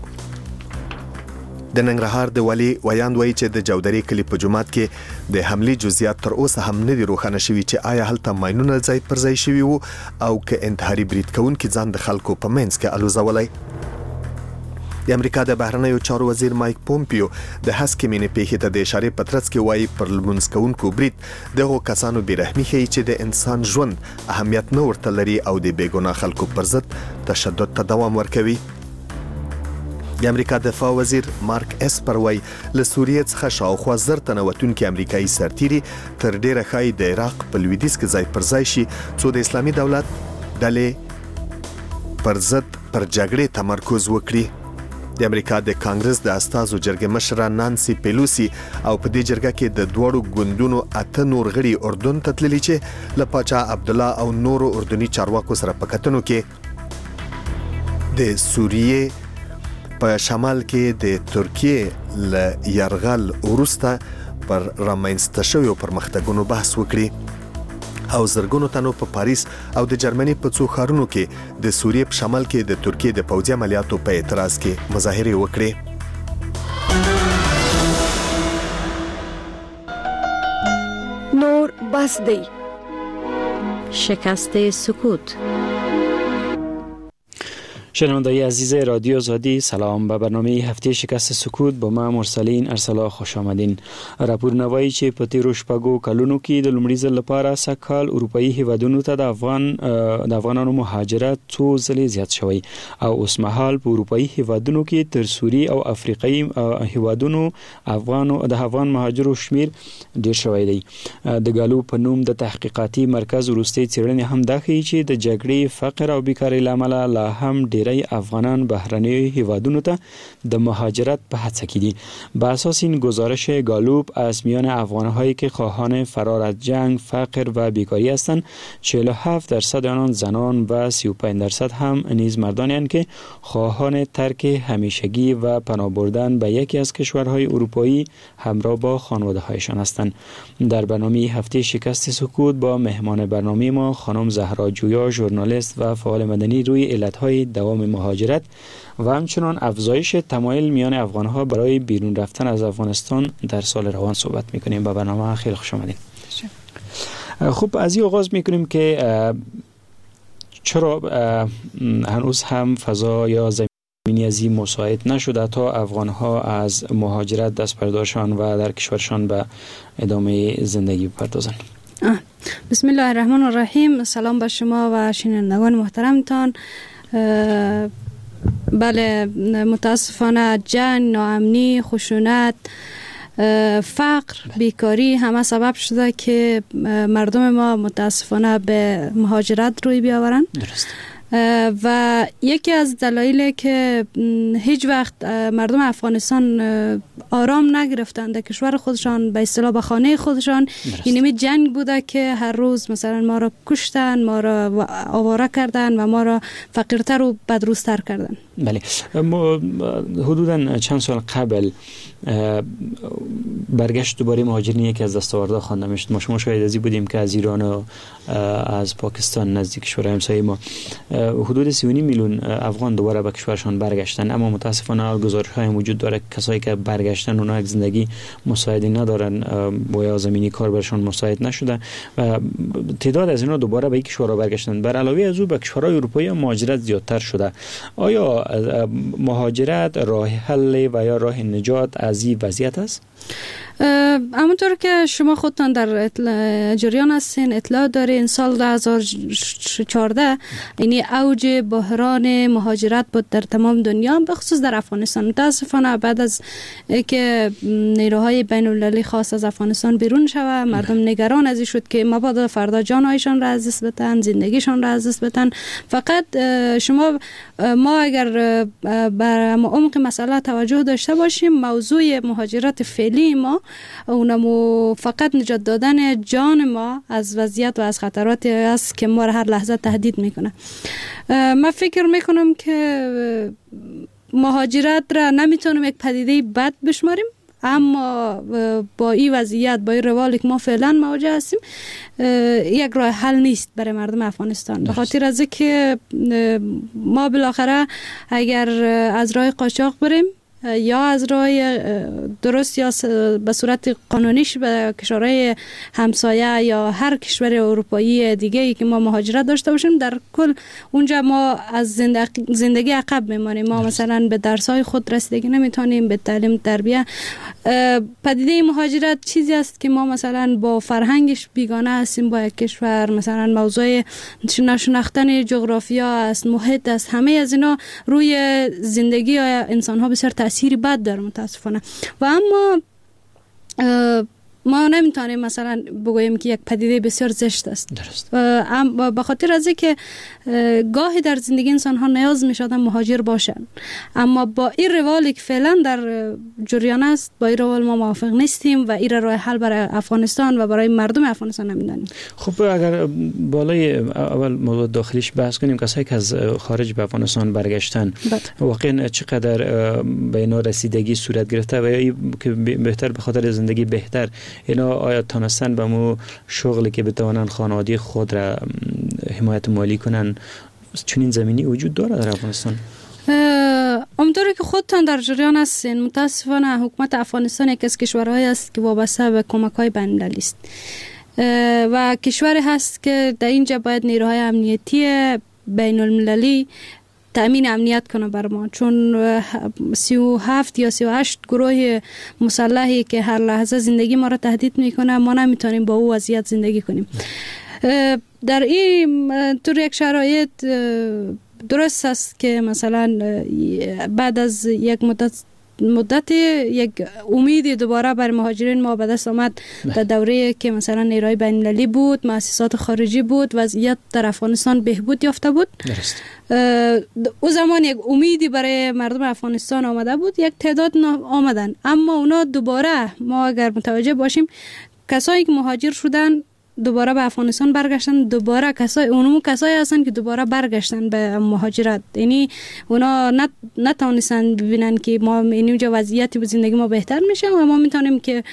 د ننګرهار د والي ویاند وایي چې د جودري کلي په جومات کې د حملې جزئیات تر اوسه هم نه دي روښانه شوي چې آیا هلته ماینونه ځای پر ځای شوي وو او که انتحاري برید کوونکي ځان د خلکو په منځ کې الوزولی. د امریکا د بهرنیو چارو وزیر مایک پومپیو د هسکې مینې پیښې ته د اشارې په ترڅ کې وایي پر لمونځ کوونکو برید دغو کسانو بېرحمي ښیي چې د انسان ژوند اهمیت نه ورته لري او د بېګناه خلکو پر ضد تشدد ته دوام ورکوي. د امریکا دفاع وزیر مارک اسپر وایي له سوریې څخه شاوخوا زر تنه وتونکي امریکایي سرتیري تر ډیره ښایي د عراق په لویدیځ کې ځای پر ځای شي څو د اسلامي دولت ډلې پر ضد پر جګړې تمرکز وکړي. د امریکا د کانګرس د استازو جرګې مشره نانسي پیلوسی او په دې جرګه کې د دوړو ګوندونو اته نور غړي اردن ته تللي چې له پاچا عبدالله او نورو اردني چارواکو سره په کتنو کې د سوریې په شمال کې د ترکیې له یرغل وروسته پر رامنځته شویو پرمختګونو بحث وکړي او زرګونو تنو په پاریس او د جرمني په څو ښارونو کې د سوریې په شمال کې د ترکیې د پوځي عملیاتو په اعتراض کې مظاهرې وکړې. نور بس دی شکست سکوت. شنوندگان عزیز رادیو آزادی، سلام. به برنامه هفته شکست سکوت با ما مرسلین ارسلا خوش آمدین. راپورنوایی چې په تیرو شپږو کلونو کې د لومړي ځل لپاره سږکال اروپאי هیوادونو ته د افغان د افغانانو مهاجرت څو ځلې زیات شوی او اوس مهال په اروپאי هیوادونو کې تر سوری او افریقایي هیوادونو افغانو د افغان مهاجرو شمیر ډیر شوی دی. د ګالو په نوم د تحقیقاتي مرکز وروستي څېړنې هم دا ښیي چې د جګړې، فقر او بیکارۍ لامل لا هم ډیری افغانان بهرنی هیوادونو ته د مهاجرت په هڅه کې دي. با اساس این گزارش گالوب از میان افغان‌هایی که خواهان فرار از جنگ، فقر و بیکاری هستند، چهل و هفت درصد آنان زنان و سی و پنج درصد هم نیز مردانی هستند که خواهان ترک همیشگی و پناه بردن به یکی از کشورهای اروپایی همراه با خانواده‌هایشان هستند. در برنامه هفته شکست سکوت با مهمان برنامه ما خانم زهرا جویا، ژورنالیست و فعال مدنی، روی علت‌های دوام مهاجرت و همچنان افزایش تمایل میان افغان‌ها برای بیرون رفتن از افغانستان در سال روان صحبت می‌کنیم. به برنامه خیلی خوش آمدید. خب از این آغاز می‌کنیم که چرا هنوز هم فضا یا زمینی از این مساعد نشده تا افغان‌ها از مهاجرت دست بردارشان و در کشورشان به ادامه زندگی بپردازند. بسم الله الرحمن الرحیم. سلام به شما و شنوندگان محترمتان. بله، متاسفانه جنگ، ناامنی، خشونت، فقر، بیکاری همه سبب شده که مردم ما متاسفانه به مهاجرت روی بیاورند. درست. و یکی از دلایلی که هیچ وقت مردم افغانستان آرام نگرفتند در کشور خودشان، به اصطلاح به خانه خودشان، اینمی جنگ بوده که هر روز مثلا ما را کشتن، ما را آواره کردن و ما را فقیرتر و بدروزتر کردن. بله، حدوداً چند سال قبل برگشت دوباره مهاجرین یکی از دستاوردها خوانده میشد. ما شما شاید ازی بودیم که از ایران و از پاکستان نزدیک کشورهای همسایه ما حدود سی و نیم میلیون افغان دوباره به کشورشان برگشتن، اما متاسفانه گزارش‌های وجود داره کسایی که برگشتن اونا یک زندگی مساعدی ندارن و یا زمینی کار برشان مساعد نشده و تعداد از اینا دوباره به کشورها برگشتن. بر علاوه از او به کشورهای اروپایی مهاجرت زیادتر شده. آیا مهاجرت راه حل و یا راه نجات از این وضعیت است؟ همونطور که شما خودتان در جریان هستین، اطلاع دارین سال دو هزار و چهارده یعنی اوج بحران مهاجرت بود در تمام دنیا، به خصوص در افغانستان. متاسفانه بعد از که نیروهای بین المللی خاص از افغانستان بیرون شود، مردم نگران از این شد که مبادا فردا جانهایشان را از دست بدن، زندگیشان را از دست بدن. فقط شما ما اگر بر عمق مسئله توجه داشته باشیم، موضوع مهاجرت فعلی ما اونمو فقط نجات دادن جان ما از وضعیت و از خطراتی است که ما را هر لحظه تهدید میکنه. من فکر میکنم که مهاجرت را نمیتونم یک پدیده بد بشماریم، اما با این وضعیت، با این روالی که ما فعلا مواجه هستیم، یک راه حل نیست برای مردم افغانستان. به خاطر از که ما بالاخره اگر از راه قاچاق بریم یا از راه درست یا به صورت قانونیش به کشورهای همسایه یا هر کشور اروپایی دیگه که ما مهاجرت داشته باشیم، در کل اونجا ما از زندگی عقب میمانیم. ما مثلا به درس‌های خود رسیدگی نمیتونیم، به تعلیم تربیت. پدیده مهاجرت چیزی است که ما مثلا با فرهنگش بیگانه هستیم با یک کشور. مثلا موضوع نشناختن جغرافیا است، محیط است، همه از اینا روی زندگی انسان ها بسیار تأثیری بد داره متاسفانه. و اما ما نمیتونیم مثلا بگوییم که یک پدیده بسیار زشت است. درست. به خاطر از اینکه گاهی در زندگی انسان ها نیاز میشدن مهاجر باشن، اما با این روالی که فعلا در جریان است، با این روال ما موافق نیستیم و این راه حل برای افغانستان و برای مردم افغانستان نمیدانیم. خب اگر بالای اول موضوع داخلیش بحث کنیم، کسایی که از خارج به افغانستان برگشتن واقعا چقدر به اینا رسیدگی صورت گرفته و یا که بهتر به خاطر زندگی بهتر اینا آیا تانستن به مو شغلی که بتوانن خانواده خود را حمایت مالی کنن، چنین زمینی وجود داره در افغانستان؟ اونطوری که خودتان در جریان هستین، متاسفانه حکومت افغانستان یکی از کشورهایی است که وابسته به کمک‌های بین‌المللی است و کشوری هست که در اینجا باید نیروهای امنیتی بین‌المللی تأمین امنیت کنه بر ما، چون سی و هفت یا سی و هشت گروه مسلحی که هر لحظه زندگی ما را تهدید میکنه، ما نمیتونیم با او وضعیت زندگی کنیم. در این طور یک شرایط درست است که مثلا بعد از یک مدت مدت یک امید دوباره بر مهاجرین ما به دست آمد در دوره که مثلا نیروهای بین‌المللی بود، مؤسسات خارجی بود، وضعیت در افغانستان بهبود یافته بود. درست. او زمان یک امیدی برای مردم افغانستان آمده بود، یک تعداد آمدن، اما اونا دوباره ما اگر متوجه باشیم کسایی که مهاجر شدن دوباره به افغانستان برگشتن، دوباره کسای اونمو کسایی هستن که دوباره برگشتن به مهاجرت. یعنی اونا نت نتونستن ببینن که ما اینجا وضعیتی به زندگی ما بهتر میشه و ما میتونیم که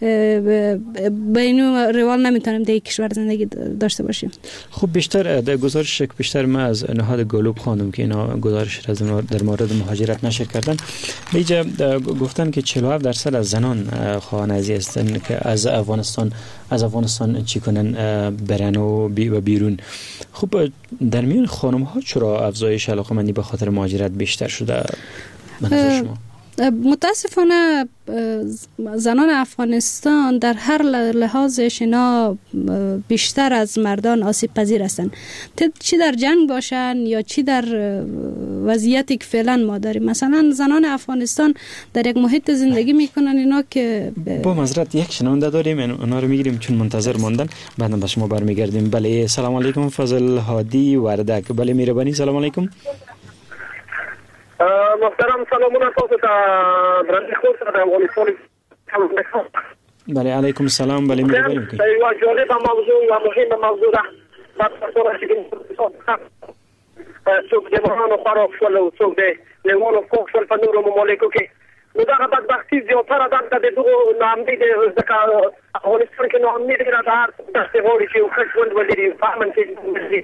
به این روال نمیتونیم در کشور زندگی داشته باشیم. خب بیشتر در گزارش که بیشتر ما از نهاد گالوب خواندم که اینا گزارش در مورد مهاجرت نشر کردن، اینجا گفتن که چهل و هفت درصد از زنان خواهان هستند که از افغانستان از افغانستان چی کنن برن و بیرون. خب در میان خانم ها چرا افزایش علاقه‌مندی به خاطر مهاجرت بیشتر شده به نظر شما؟ متاسفانه زنان افغانستان در هر لحاظش اینا بیشتر از مردان آسیب پذیر هستند، چی در جنگ باشن یا چی در وضعیتی که فعلا ما داریم. مثلا زنان افغانستان در یک محیط زندگی میکنن اینا که ب... با معذرت یک شنونده داریم، اونا رو میگیریم چون منتظر موندن، بعدا به شما برمیگردیم. بله سلام علیکم فضل هادی وردک. بله مهربانی. سلام علیکم محترم. سلامونه تاسو ته درنه خور سره افغانستان. بله علیکم السلام. بله مهربانی وکړئ. یو جالب موضوع و مهم موضوع ده. تاسو چې څوک د مهانو خوراک شول او څوک د لیمونو فوق شول په نورو ممالکو کې، نو دغه بدبختي زیاتره دلته د دغو ناامنۍ د ځکه افغانستان کې ناامني ډېره ده. هر څوک داسې غواړي چې یو ښه ژوند ولري، په امن کې ژوند ولري.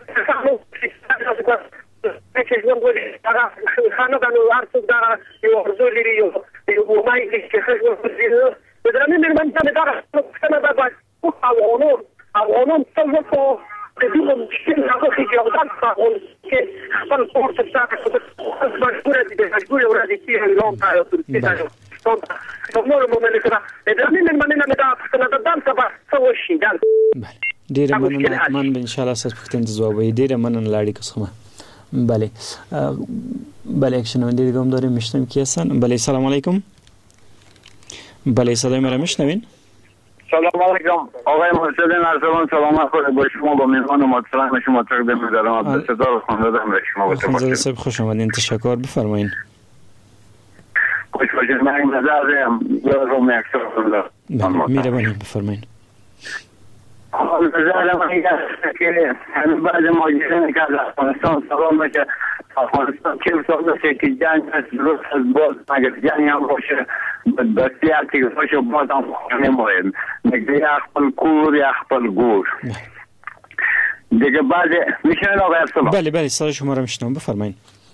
چې ژوند ولري هغه ښه نه ده، نو هر څوک دغه یو ارزو لري، یو امید لري چې ښه ژوند ولري. د درنې مېرمنې ته مې دغه پوښتنه ده، باید افغانان افغانان څه وکړو که دوی مشکل هغه خېږي او دلته چې خپل کور ته ساته مجبوره دي، مجبور یې ورځي چې اعلان ته یا ترکیې ته په نورو مملکو ته. د درنې مېرمنې نه مې دغه پوښتنه ده، دلته به څه وشي دلته. ډېره مننه. حتما به انشاءالله ستاسو پوښتنې ته ځواب وایي. ډېره مننه له اړیکو څخه. بله بله یک شنونده دیگه هم داریم، میشنویم کی هستن. بله سلام علیکم. بله صدای مرا میشنوین؟ سلام علیکم آقای مرشد ارسلان، سلامت خود با شما، با میزبان محترم شما تقدیم می‌دارم. عبدالستار خانزاده به شما بسپارم. خانزاده صاحب خوش آمدین. تشکر. بفرمایید. خوش باشید. من این نظرم لازم اکثر کنم. می‌روانیم. بفرمایید. نظر من این است که همین بعد ماجرای که از افغانستان سلام میشه، افغانستان که سازه که جنگ است، روز از باز مگر جنگ هم باشه بدبختی هرچی که باشه باز هم نماید نگه یا خپل کور یا خپل گور دیگه. بعد میشنید آقای ارسلان؟ بله بله صدای شما را میشنم. بفرمایید.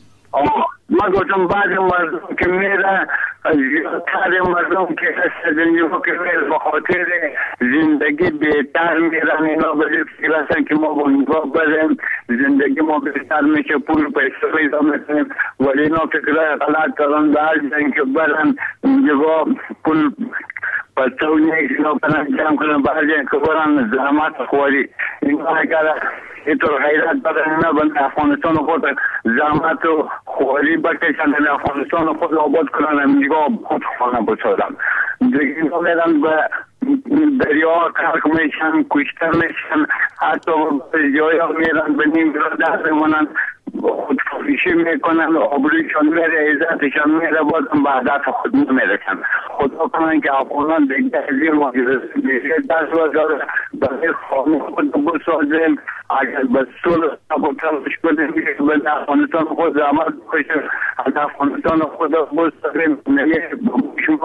ما گفتم بعض مردم که میره زیادتر مردم که هستن که میره بخاطر زندگی بهتر میرن، اینا بزید فکر هستن که ما با نگاه بریم زندگی ما بهتر میشه، پول پیسه پیدا میکنیم، ولی اینا فکرهای غلط دارن به هر جنگ که برن نگاه پول پتو نیست، اینا برن جمع کنن به هر جنگ که برن زحمت خوری. اینا اگر اینطور غیرت بدن اینا بند افغانستان خود زحمت و خوری بکشن، افغانستان خود آباد کنن، نگاه خود خانه بسازن. دیگه اینا میرن به دریا ترک میشن، کشتر میشن، حتی جایی ها میرن به نیم را در بمانن، خودکشی میکنن، آبرویشان میره، عزتشان میره، بازم به هدف خود نمیرسن. خدا کنن که افغانان دیگه از این ماجرا دیگه دست بزاره برای خانه خود بسازیم. اگر به صلح تباکلش کنیم که به افغانستان خود زحمت بکشه، از افغانستان خود بسازیم. نگه شما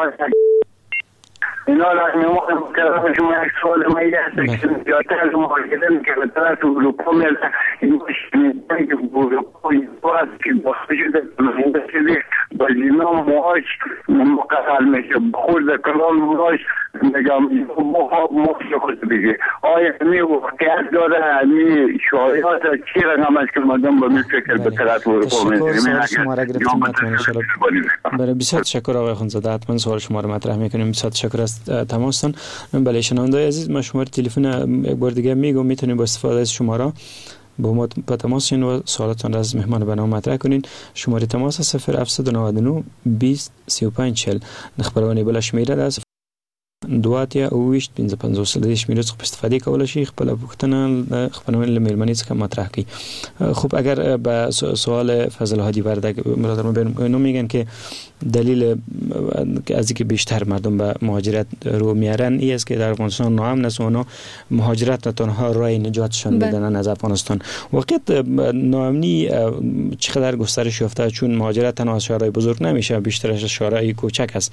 اینا را نمونه مکرم شما یک سوال ما یه هست که زیادتر از مهاجرین که به طرف اروپا میرن، این شنیدن که اروپا اینطور است که باخته شده نمونده شده با اینا معاش مقرر میشه، خود کلال معاش نگم محاب مخش خود بگه. آیا همی واقعیت داره، همی شایعات چی رقم است که مردم به می فکر به طرف اروپا میرن؟ سوال شما را گرفتیم حتما انشاءالله. برای بسیار تشکر آقای خانزاده، حتما سوال شما را مطرح میکنیم. بسیار تشکر از تماستان. بله شنونده‌های عزیز، ما شماره تلفن یک بار دیگه میگم میتونید با استفاده از شماره با ما به تماس شین و سوالاتون را از مهمان برنامه مطرح کنین. شماره تماس صفر هفت نه نه بیست سی و پنج چهل. خبرونه بل شمیره ده دواتیا او ویشت پنځه پنځوس د شمیرې څخه استفاده کول شي. خپل پوښتنه خپلونه له مېرمنې څخه مطرح کړي. خب اگر به سوال فضل هادی وردک برادر ما میگن که دلیل از اینکه بیشتر مردم به مهاجرت رو میارن این است که در افغانستان ناامن است و اونا مهاجرت تنها راه نجاتشان میدونن از افغانستان. واقعیت ناامنی چقدر گسترش یافته، چون مهاجرت تنها از شهرهای بزرگ نمیشه، بیشترش از شهرهای کوچک است.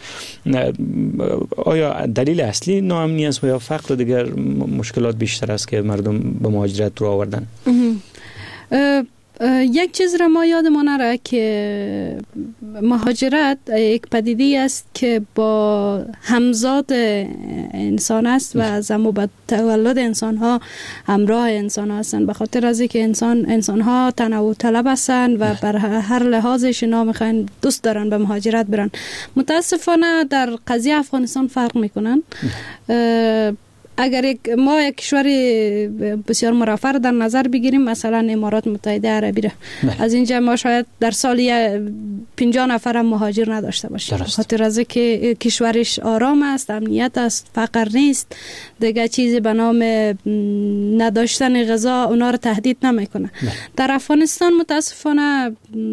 آیا دلیل اصلی ناامنی است و یا فقر دیگر مشکلات بیشتر است که مردم به مهاجرت رو آوردن؟ یک چیز را ما یادمان نره که مهاجرت یک پدیده است که با همزاد انسان است و زمو به تولد انسان ها همراه انسان ها هستند، به خاطر از اینکه انسان انسان ها تنوع طلب هستند و بر هر لحاظش اینا میخوان دوست دارن به مهاجرت برن. متاسفانه در قضیه افغانستان فرق میکنن. اگر یک ما یک کشور بسیار مرفه در نظر بگیریم، مثلا امارات متحده عربی را، از اینجا ما شاید در سال پنجاه نفر مهاجر نداشته باشیم، خاطر از که کشورش آرام است، امنیت است، فقر نیست، دیگه چیزی به نام نداشتن غذا اونا رو تهدید نمیکنه. در افغانستان متاسفانه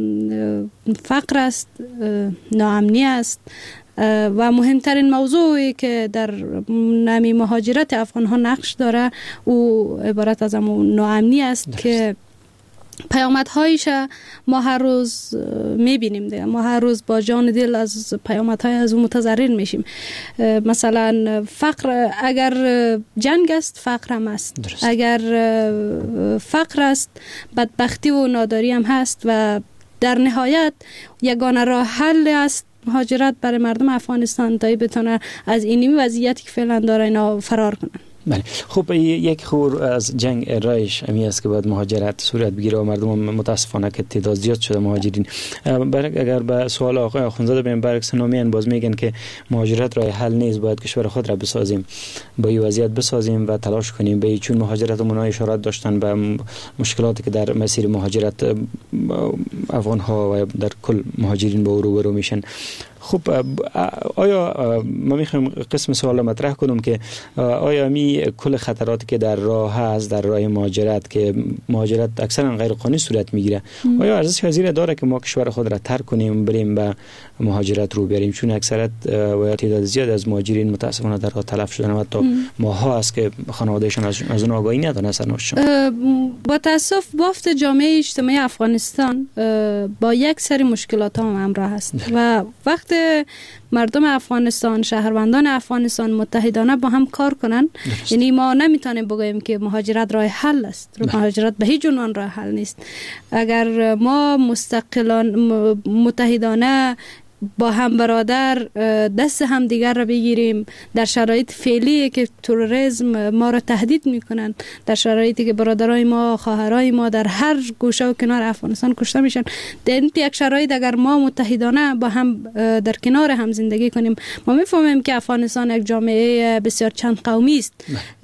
فقر است، ناامنی است و مهمترین موضوعی که در نمی مهاجرت افغان ها نقش داره او عبارت از همون ناامنی است درست. که پیامدهایش ما هر روز میبینیم دیگه، ما هر روز با جان دل از پیامدهای از اون متضرر میشیم. مثلا فقر، اگر جنگ است فقر هم است درست. اگر فقر است بدبختی و ناداری هم هست و در نهایت یگانه راه حل است مهاجرت برای مردم افغانستان تا بتونن از این وضعیتی که فعلا داره اینا فرار کنن. بله، خب یک خور از جنگ رایش امی است که باید مهاجرت صورت بگیره و مردم متاسفانه که تعداد زیاد شده مهاجرین. اگر به سوال آقای آخوندزاده بریم، برعکس نامیان باز میگن که مهاجرت راه حل نیست، باید کشور خود را بسازیم، با این وضعیت بسازیم و تلاش کنیم به چون مهاجرتمون اشارات داشتن به مشکلاتی که در مسیر مهاجرت افغان ها و در کل مهاجرین با روبرو میشن. خب آیا ما میخوایم قسم سوال مطرح کنم که آیا می کل خطراتی که در راه هست در راه مهاجرت که مهاجرت اکثرا غیر قانونی صورت میگیره، آیا ارزش پذیر داره که ما کشور خود را ترک کنیم بریم به مهاجرت رو بریم؟ چون اکثرت و تعداد زیاد از مهاجرین متاسفانه در راه تلف شدن و تا ماها است که خانوادهشان از از اون آگاهی ندارن. با تاسف بافت جامعه اجتماعی افغانستان با یک سری مشکلات هم همراه است و وقت مردم افغانستان، شهروندان افغانستان متحدانه با هم کار کنن، یعنی ما نمیتونیم بگوییم که مهاجرت راه حل است. مهاجرت به هیچ عنوان راه حل نیست. اگر ما مستقلان متحدانه با هم برادر دست هم دیگر را بگیریم در شرایط فعلی که تروریسم ما را تهدید میکنن، در شرایطی که برادرای ما، خواهرای ما در هر گوشه و کنار افغانستان کشته میشن، در این یک شرایط اگر ما متحدانه با هم در کنار هم زندگی کنیم، ما میفهمیم که افغانستان یک جامعه بسیار چند قومی است.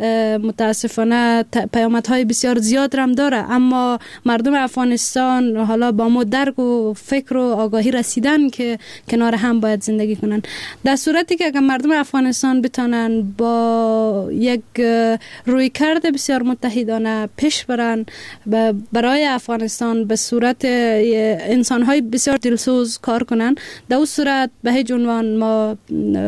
متاسفانه پیامدهای بسیار زیاد هم داره، اما مردم افغانستان حالا با ما درک و فکر و آگاهی رسیدن که کنار هم باید زندگی کنن. در صورتی که اگر مردم افغانستان بتونن با یک رویکرد بسیار متحدانه پیش برن برای افغانستان به صورت انسان‌های بسیار دلسوز کار کنن، در اون صورت به هیچ عنوان ما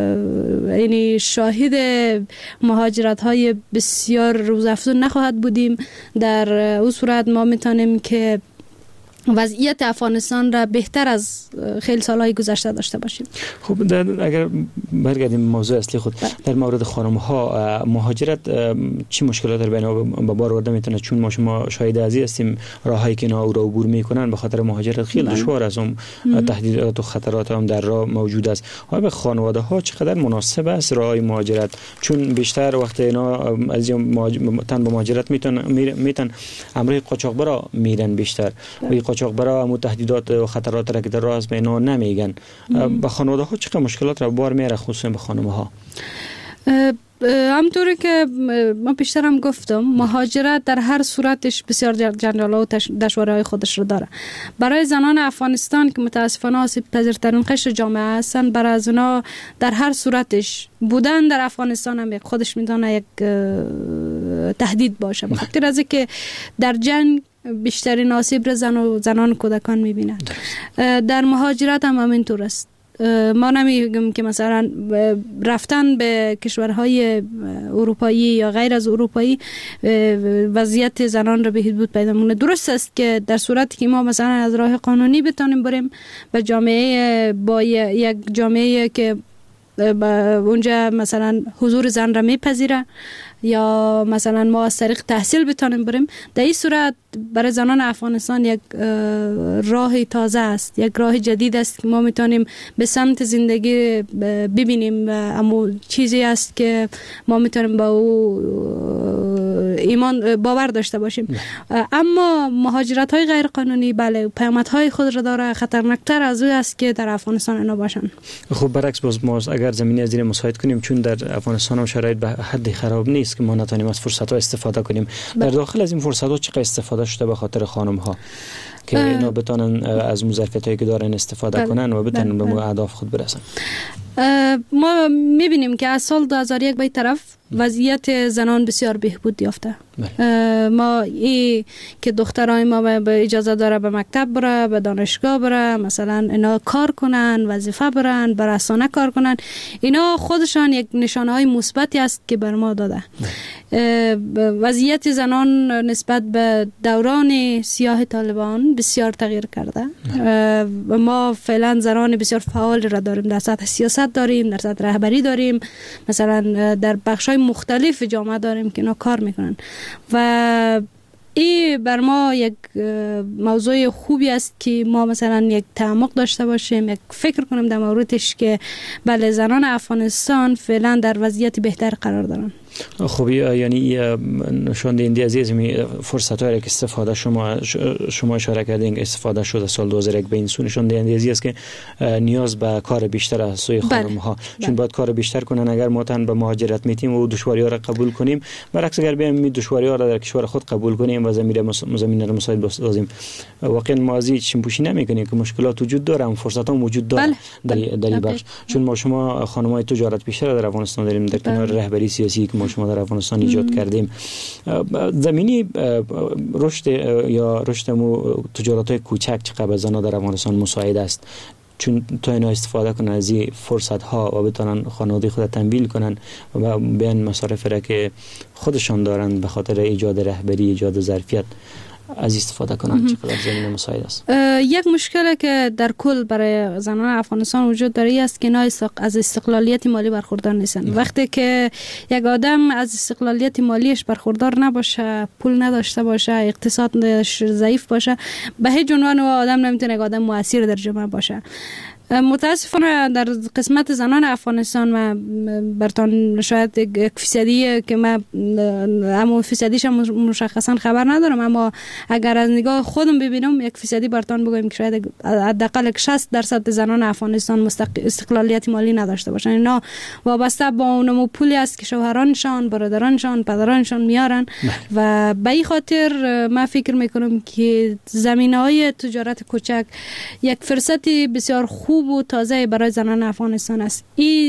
یعنی شاهد مهاجرت‌های بسیار روزافزون نخواهد بودیم. در اون صورت ما میتونیم که وضعیت افغانستان را بهتر از خیلی سالهای گذشته داشته باشیم. خب در اگر برگردیم موضوع اصلی خود، در مورد خانم ها مهاجرت چی مشکلات در بین با بار آورده میتونه؟ چون ما شما شاهد ازی هستیم راهایی که اینا رو عبور میکنن به خاطر مهاجرت خیلی دشوار است، اون تهدیدات و خطرات هم در راه موجود است. آیا به خانواده ها چقدر مناسب است راه مهاجرت؟ چون بیشتر وقت اینا از تن به مهاجرت میتونن میتونن امر قاچاقبرا میرن بیشتر و قاچاقبرا هم تهدیدات و خطرات را که در راه است به اینا نمیگن. به خانواده ها چقدر مشکلات را بار میاره، خصوصا به خانم ها؟ همطوری که ما پیشتر هم گفتم، مهاجرت در هر صورتش بسیار جنجال و دشواری‌های خودش رو داره. برای زنان افغانستان که متاسفانه آسیب پذیرترین قشر جامعه هستن، برای از اونا در هر صورتش بودن در افغانستان هم خودش میدونه یک تهدید باشه، به خاطر از اینکه در جنگ بیشترین آسیب را زن و زنان کودکان میبینند. در مهاجرت هم همینطور است. ما نمیگم که مثلا رفتن به کشورهای اروپایی یا غیر از اروپایی وضعیت زنان را بهبود پیدا کنه. درست است که در صورتی که ما مثلا از راه قانونی بتونیم بریم به جامعه، با یک جامعه که اونجا مثلا حضور زن را میپذیره، یا مثلا ما از طریق تحصیل بتونیم بریم، در این صورت برای زنان افغانستان یک راه تازه است، یک راه جدید است که ما میتونیم به سمت زندگی ببینیم. اما چیزی است که ما میتونیم با او ایمان باور داشته باشیم. اما مهاجرت های غیر قانونی بله پیامدهای خود را داره، خطرناکتر از او است که در افغانستان اینا باشن. خب برعکس باز ما اگر زمینه از این مساعد کنیم، چون در افغانستان هم شرایط به حد خراب نیست که ما نتونیم از فرصت ها استفاده کنیم. در داخل از این فرصت ها چقدر استفاده شده به خاطر خانم ها که اینا بتونن از مظرفیت هایی که دارن استفاده بله. کنن و بتونن بله. به اهداف خود برسن. ما میبینیم که از سال دو هزار و یک به طرف وضعیت زنان بسیار بهبود یافته. بله. ما ای که دخترای ما به اجازه داره به مکتب بره، به دانشگاه بره، مثلا اینا کار کنن، وظیفه برن، بر رسانه کار کنن، اینا خودشان یک نشانه های مثبتی است که بر ما داده. وضعیت زنان نسبت به دوران سیاه طالبان بسیار تغییر کرده. ما فعلا زنان بسیار فعال را داریم، در سطح سیاست داریم، در سطح رهبری داریم، مثلا در بخش‌های مختلف جامعه داریم که اینا کار میکنن و این بر ما یک موضوع خوبی است که ما مثلا یک تعمق داشته باشیم، یک فکر کنیم در موردش که بله زنان افغانستان فعلا در وضعیت بهتر قرار دارن. خب یعنی نشان دهنده از این فرصت هایی که استفاده شما شما اشاره کردین استفاده شده سال دو هزار و یک به این سو نشان دهنده از است که نیاز به کار بیشتر از سوی خانم ها بله. چون باید کار بیشتر کنن. اگر ما تن به مهاجرت میتیم و دشواری ها را قبول کنیم، برعکس اگر بیایم می دشواری ها را در کشور خود قبول کنیم و زمینه زمینه را مساعد بسازیم، واقعا ما از هیچ پوشی نمیکنیم که مشکلات وجود داره، هم فرصت ها موجود داره بله. در در بخش. چون ما شما خانم های تجارت بیشتر در افغانستان داریم، در کنار رهبری سیاسی که ما شما در افغانستان ایجاد کردیم. زمینی رشد یا رشد مو تجارت‌های کوچک چقدر به زنان در افغانستان مساعد است، چون تا اینا استفاده کنن از این فرصت ها و بتونن خانواده خود تمویل کنن و بیان مصارف را که خودشان دارن به خاطر ایجاد رهبری، ایجاد ظرفیت از استفاده کنن، چقدر زمینه مساعد است. یک مشکلی که در کل برای زنان افغانستان وجود داره است که اینا از استقلالیت مالی برخوردار نیستن. وقتی که یک آدم از استقلالیت مالیش برخوردار نباشه، پول نداشته باشه، اقتصادش ضعیف باشه، به هیچ عنوان آدم نمیتونه یک آدم مؤثر در جامعه باشه. متاسفانه در قسمت زنان افغانستان ما برتان شاید یک فیصدی که ما اما فیصدیش مشخصا خبر ندارم، اما اگر از نگاه خودم ببینم یک فیصدی برتان بگویم که شاید حداقل شصت درصد زنان افغانستان استقلالیت مالی نداشته باشن. اینا وابسته با اونمو پولی است که شوهرانشان، برادرانشان، پدرانشان میارن و به این خاطر ما فکر میکنم که زمینه‌های تجارت کوچک یک فرصتی بسیار خوب و تازه برای زنان افغانستان است.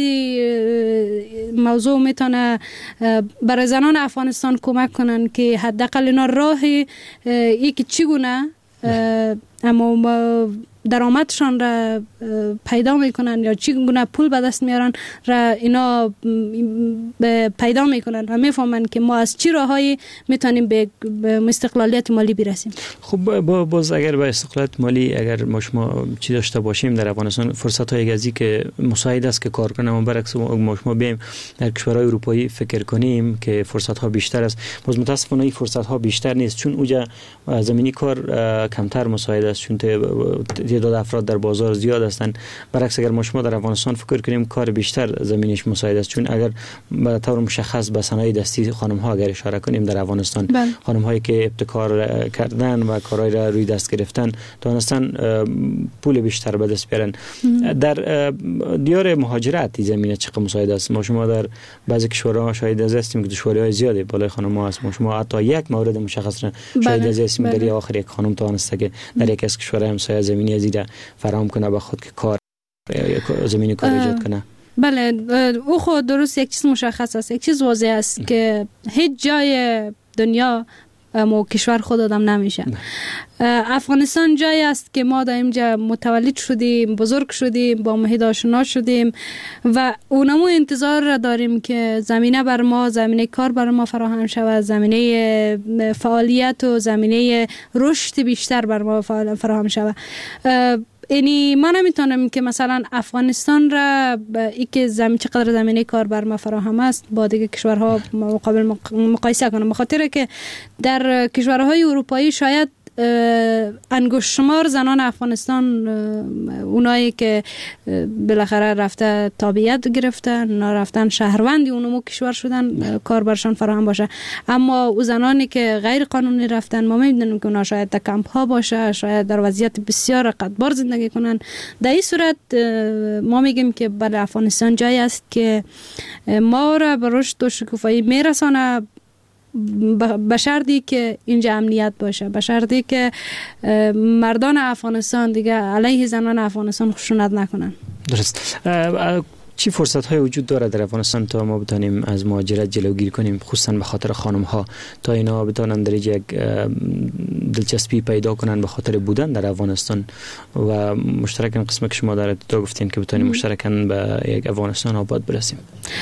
این موضوع میتونه برای زنان افغانستان کمک کنن که حداقل اینا راهی ای که چگونه اما درآمدشان را پیدا میکنن یا چگونه پول به دست میارن را اینا پیدا میکنن و میفهمن که ما از چی راهایی میتونیم به استقلالیت مالی برسیم. خب باز اگر به استقلالیت مالی اگر ما شما چی داشته باشیم در افغانستان، فرصت های گزی که مساعد است که کار کنیم، برعکس ما شما بیایم در کشورهای اروپایی فکر کنیم که فرصت ها بیشتر است، باز متاسفانه این فرصت ها بیشتر نیست، چون اونجا زمینی کار کمتر مساعد است، چون تعداد افراد در بازار زیاد هستند. برعکس اگر ما شما در افغانستان فکر کنیم کار بیشتر زمینش مساعد است، چون اگر به طور مشخص به صنایع دستی خانم ها اگر اشاره کنیم در افغانستان بل. خانم هایی که ابتکار کردن و کارهای را روی دست گرفتن توانستن پول بیشتر به دست بیارن. در دیار مهاجرت زمینه چقدر مساعد است؟ ما شما در بعضی کشورها شاهد هستیم که دشواری‌های زیادی بالای خانم ها است. ما شما حتی یک مورد مشخص را شاهد هستیم در آخر یک خانم توانسته که در یک از کشورهای همسایه زمینی ازیده فراهم کنه به خود که کار زمینی کار ایجاد کنه. بله او خود درست یک چیز مشخص است، یک چیز واضح است که هیچ جای دنیا ما کشور خود آدم نمیشه. افغانستان جایی است که ما در اینجا متولد شدیم، بزرگ شدیم، با محیط آشنا شدیم و اونمو انتظار را داریم که زمینه بر ما، زمینه کار بر ما فراهم شود، زمینه فعالیت و زمینه رشد بیشتر بر ما فراهم شود. یعنی ما نمیتونم که مثلا افغانستان را ای که زمین چقدر زمینه کار بر ما فراهم است با دیگه کشورها مقابل مقایسه کنم، به خاطر که در کشورهای اروپایی شاید انگشت شمار زنان افغانستان اونایی که بالاخره رفته تابعیت گرفتن، اونا رفتن شهروندی اونمو کشور شدن، کار برشان فراهم باشه. اما او زنانی که غیر قانونی رفتن ما می‌بینیم که اونا شاید در کمپ ها باشه، شاید در وضعیت بسیار رقتبار زندگی کنن. در این صورت ما میگیم که بله افغانستان جایی است که ما را به رشد و شکوفایی میرسانه، به شرطی که اینجا امنیت باشه، به شرطی که مردان افغانستان دیگه علیه زنان افغانستان خشونت نکنن. درست. چی فرصت های وجود داره در افغانستان تا ما بتانیم از مهاجرت جلوگیری کنیم، خصوصا به خاطر خانم ها، تا اینا بتانن در یک دلچسپی پیدا کنن به خاطر بودن در افغانستان و مشترکاً قسمی که شما در ابتدا گفتین که بتانیم مشترکاً به یک افغانستان آباد برسیم؟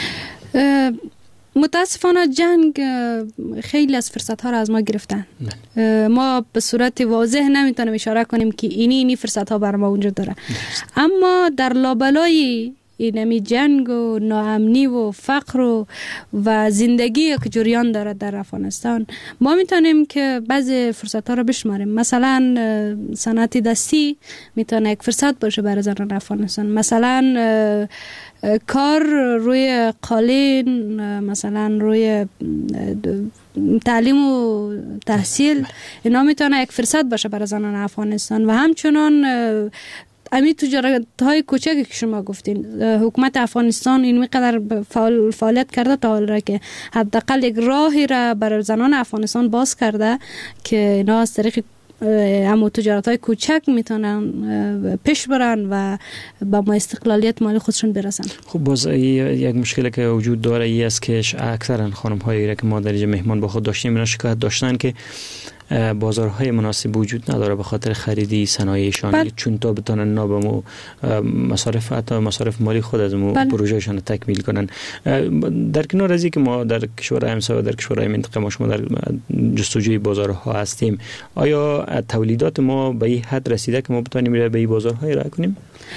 متاسفانه جنگ خیلی از فرصت ها را از ما گرفتن. ما به صورت واضح نمیتونیم اشاره کنیم که اینی اینی فرصت ها بر ما وجود داره. اما در لابلای اینمی جنگ و ناامنی و فقر و, و زندگی که جریان داره در افغانستان، ما میتونیم که بعضی فرصت ها را بشماریم. مثلا صنعت دستی میتونه یک فرصت باشه برای زنان افغانستان. مثلا کار روی قالین، مثلا روی تعلیم و تحصیل، اینا میتونه یک فرصت باشه برای زنان افغانستان. و همچنان امی تجارت های کوچکی که شما گفتین، حکومت افغانستان این میقدر فعال فعالیت کرده تا حال را که حداقل یک راهی را برای زنان افغانستان باز کرده که اینا از طریق اما تجارت های کوچک میتونن پیش برن و با ما استقلالیت مالی خودشون برسن. خب باز یک مشکلی که وجود داره ای است که اکثرا خانم هایی را که ما در اینجا مهمان با خود داشتیم اینا شکایت داشتن که بازارهای مناسب وجود نداره به خاطر خریدی صنایعشان، بل... چون تا بتونن نابمو مصارف حتی مصارف مالی خود از مو بل... پروژهشان تکمیل کنن. در کنار از اینکه ما در کشورهای همسایه و در کشورهای منطقه ما شما در جستجوی بازارها هستیم، آیا تولیدات ما به این حد رسیده که ما بتونیم به این بازارها ارائه کنیم؟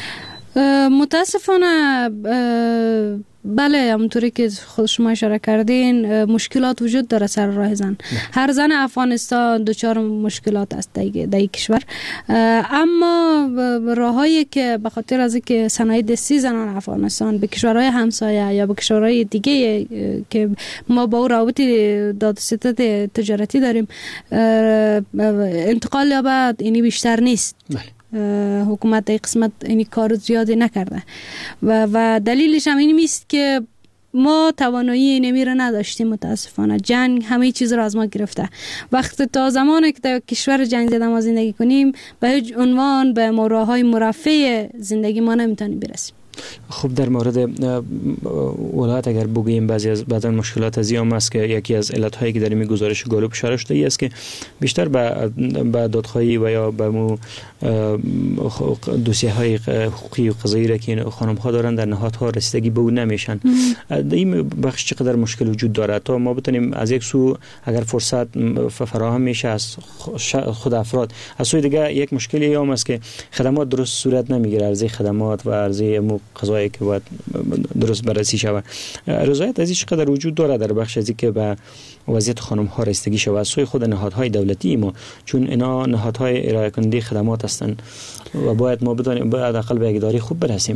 متاسفانه بله، همونطوری که خود شما اشاره کردین مشکلات وجود داره سر راه زن. هر زن افغانستان دچار مشکلات است در این کشور، اما راهایی که به خاطر از اینکه صنایع دستی زنان افغانستان به کشورهای همسایه یا به کشورهای دیگه که ما با روابط داد ستد تجارتی داریم انتقال یابد، اینی بیشتر نیست. بله. حکومت در قسمت اینی کار زیادی نکرده و و دلیلش هم این است که ما توانایی اینمی را نداشتیم. متاسفانه جنگ همه چیز را از ما گرفته. وقتی تا زمانی که در کشور جنگ زده ما زندگی کنیم به هیچ عنوان به راه‌های مرفه زندگی ما نمیتونیم برسیم. خب در مورد ولایت اگر بگوییم بعضی از بعضا مشکلات از این است که یکی از علت‌هایی که در این گزارش گالوب اشاره شده است که بیشتر به به دادخواهی و یا به مو دوسیه‌های حقوقی و قضایی را که خانم‌ها دارن در نهادها رسیدگی به اون نمیشن. این بخش چقدر مشکل وجود داره تا ما بتونیم از یک سو اگر فرصت فراهم میشه از خود افراد، از سوی دیگه یک مشکلی هم است که خدمات درست صورت نمیگیره، ارزی خدمات و ارزی قضایی که باید درست بررسی شود. رضایت از این چقدر وجود داره در بخش از که به وضعیت خانم ها رسیدگی شود از سوی خود نهادهای دولتی ما، چون اینا نهادهای ارائه کننده خدمات هستند و باید ما بدانیم باید حداقل به یک اداره خوب برسیم.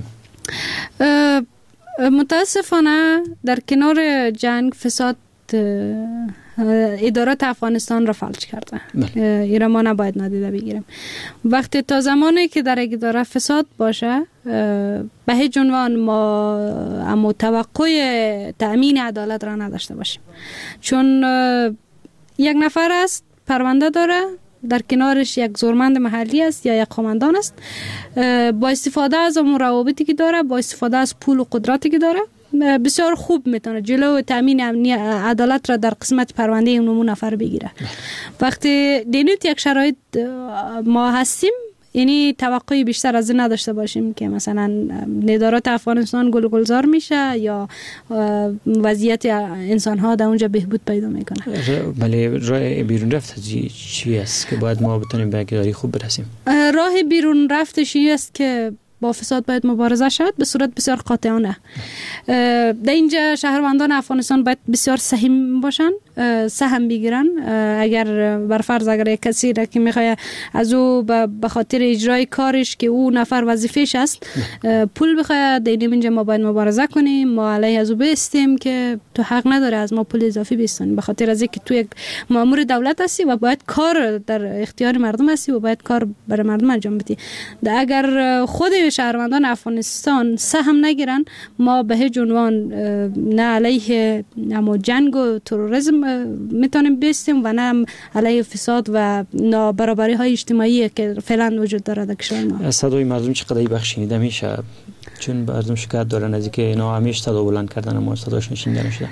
متاسفانه در کنار جنگ فساد ادارات افغانستان را فلج کرده. ایران ما نباید نادیده بگیریم. وقتی تا زمانی که در اداره فساد باشه به هیچ عنوان ما اما توقع تأمین عدالت را نداشته باشیم، چون یک نفر است پرونده داره، در کنارش یک زورمند محلی است یا یک قومندان است، با استفاده از اون روابطی که داره، با استفاده از پول و قدرتی که داره بسیار خوب میتونه جلو تامین امنی عدالت را در قسمت پرونده اون نفر بگیره. وقتی دینوت یک شرایط ما هستیم، یعنی توقعی بیشتر از این نداشته باشیم که مثلا ندارات افغانستان گل گلزار میشه یا وضعیت انسان ها در اونجا بهبود پیدا میکنه. ولی راه بیرون رفت چی است که باید ما بتونیم به اداره خوب برسیم؟ راه بیرون رفتش این است که با فساد باید مبارزه شود به صورت بسیار قاطعانه. در اینجا شهروندان افغانستان باید بسیار سهیم باشند سهم بگیرن. اگر بر فرض اگر کسی را که میخواد از او به خاطر اجرای کارش که او نفر وظیفه‌ش است پول بخواد، دیدیم اینجا ما باید مبارزه کنیم، ما علیه از او بستیم که تو حق نداره از ما پول اضافی بستن، به خاطر از اینکه تو یک مأمور دولت هستی و باید کار در اختیار مردم هستی و باید کار برای مردم انجام بدی. اگر خود شهروندان افغانستان سهم نگیرن، ما به هیچ عنوان نه علیه اما جنگ و تروریسم میتونیم بستیم و نه علیه فساد و نابرابری های اجتماعی که فعلا وجود داره در کشور ما. صدای مردم چقدر بخشیده میشه؟ چون مردم شکایت دارن از اینکه اینا همیشه صدا بلند کردن اما صداش نشنیده نشده.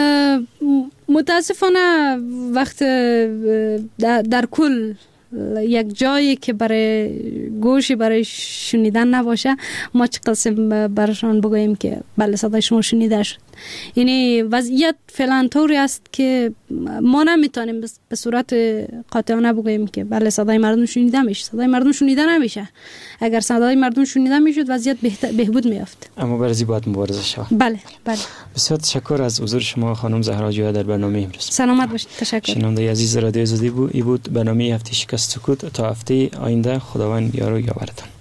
متاسفانه وقت در, در کل یک جایی که برای گوشی برای شنیدن نباشه، ما چه قسم برشان بگوییم که بله صدای شما شنیده شد. یعنی وضعیت فعلا طوری است که ما نمیتونیم به صورت قاطعانه بگوییم که بله صدای مردم شنیده میشه. صدای مردم شنیده نمیشه. اگر صدای مردم شنیده میشد وضعیت بهبود میافت. اما برای باید مبارزه شود. بله بله. بسیار تشکر از حضور شما خانم زهرا جویا در برنامه امروز. سلامت باشید. تشکر. شنونده عزیز رادیو آزادی بود. این بود برنامه هفته شکست سکوت. تا هفته آینده خداوند یار و یاورتان.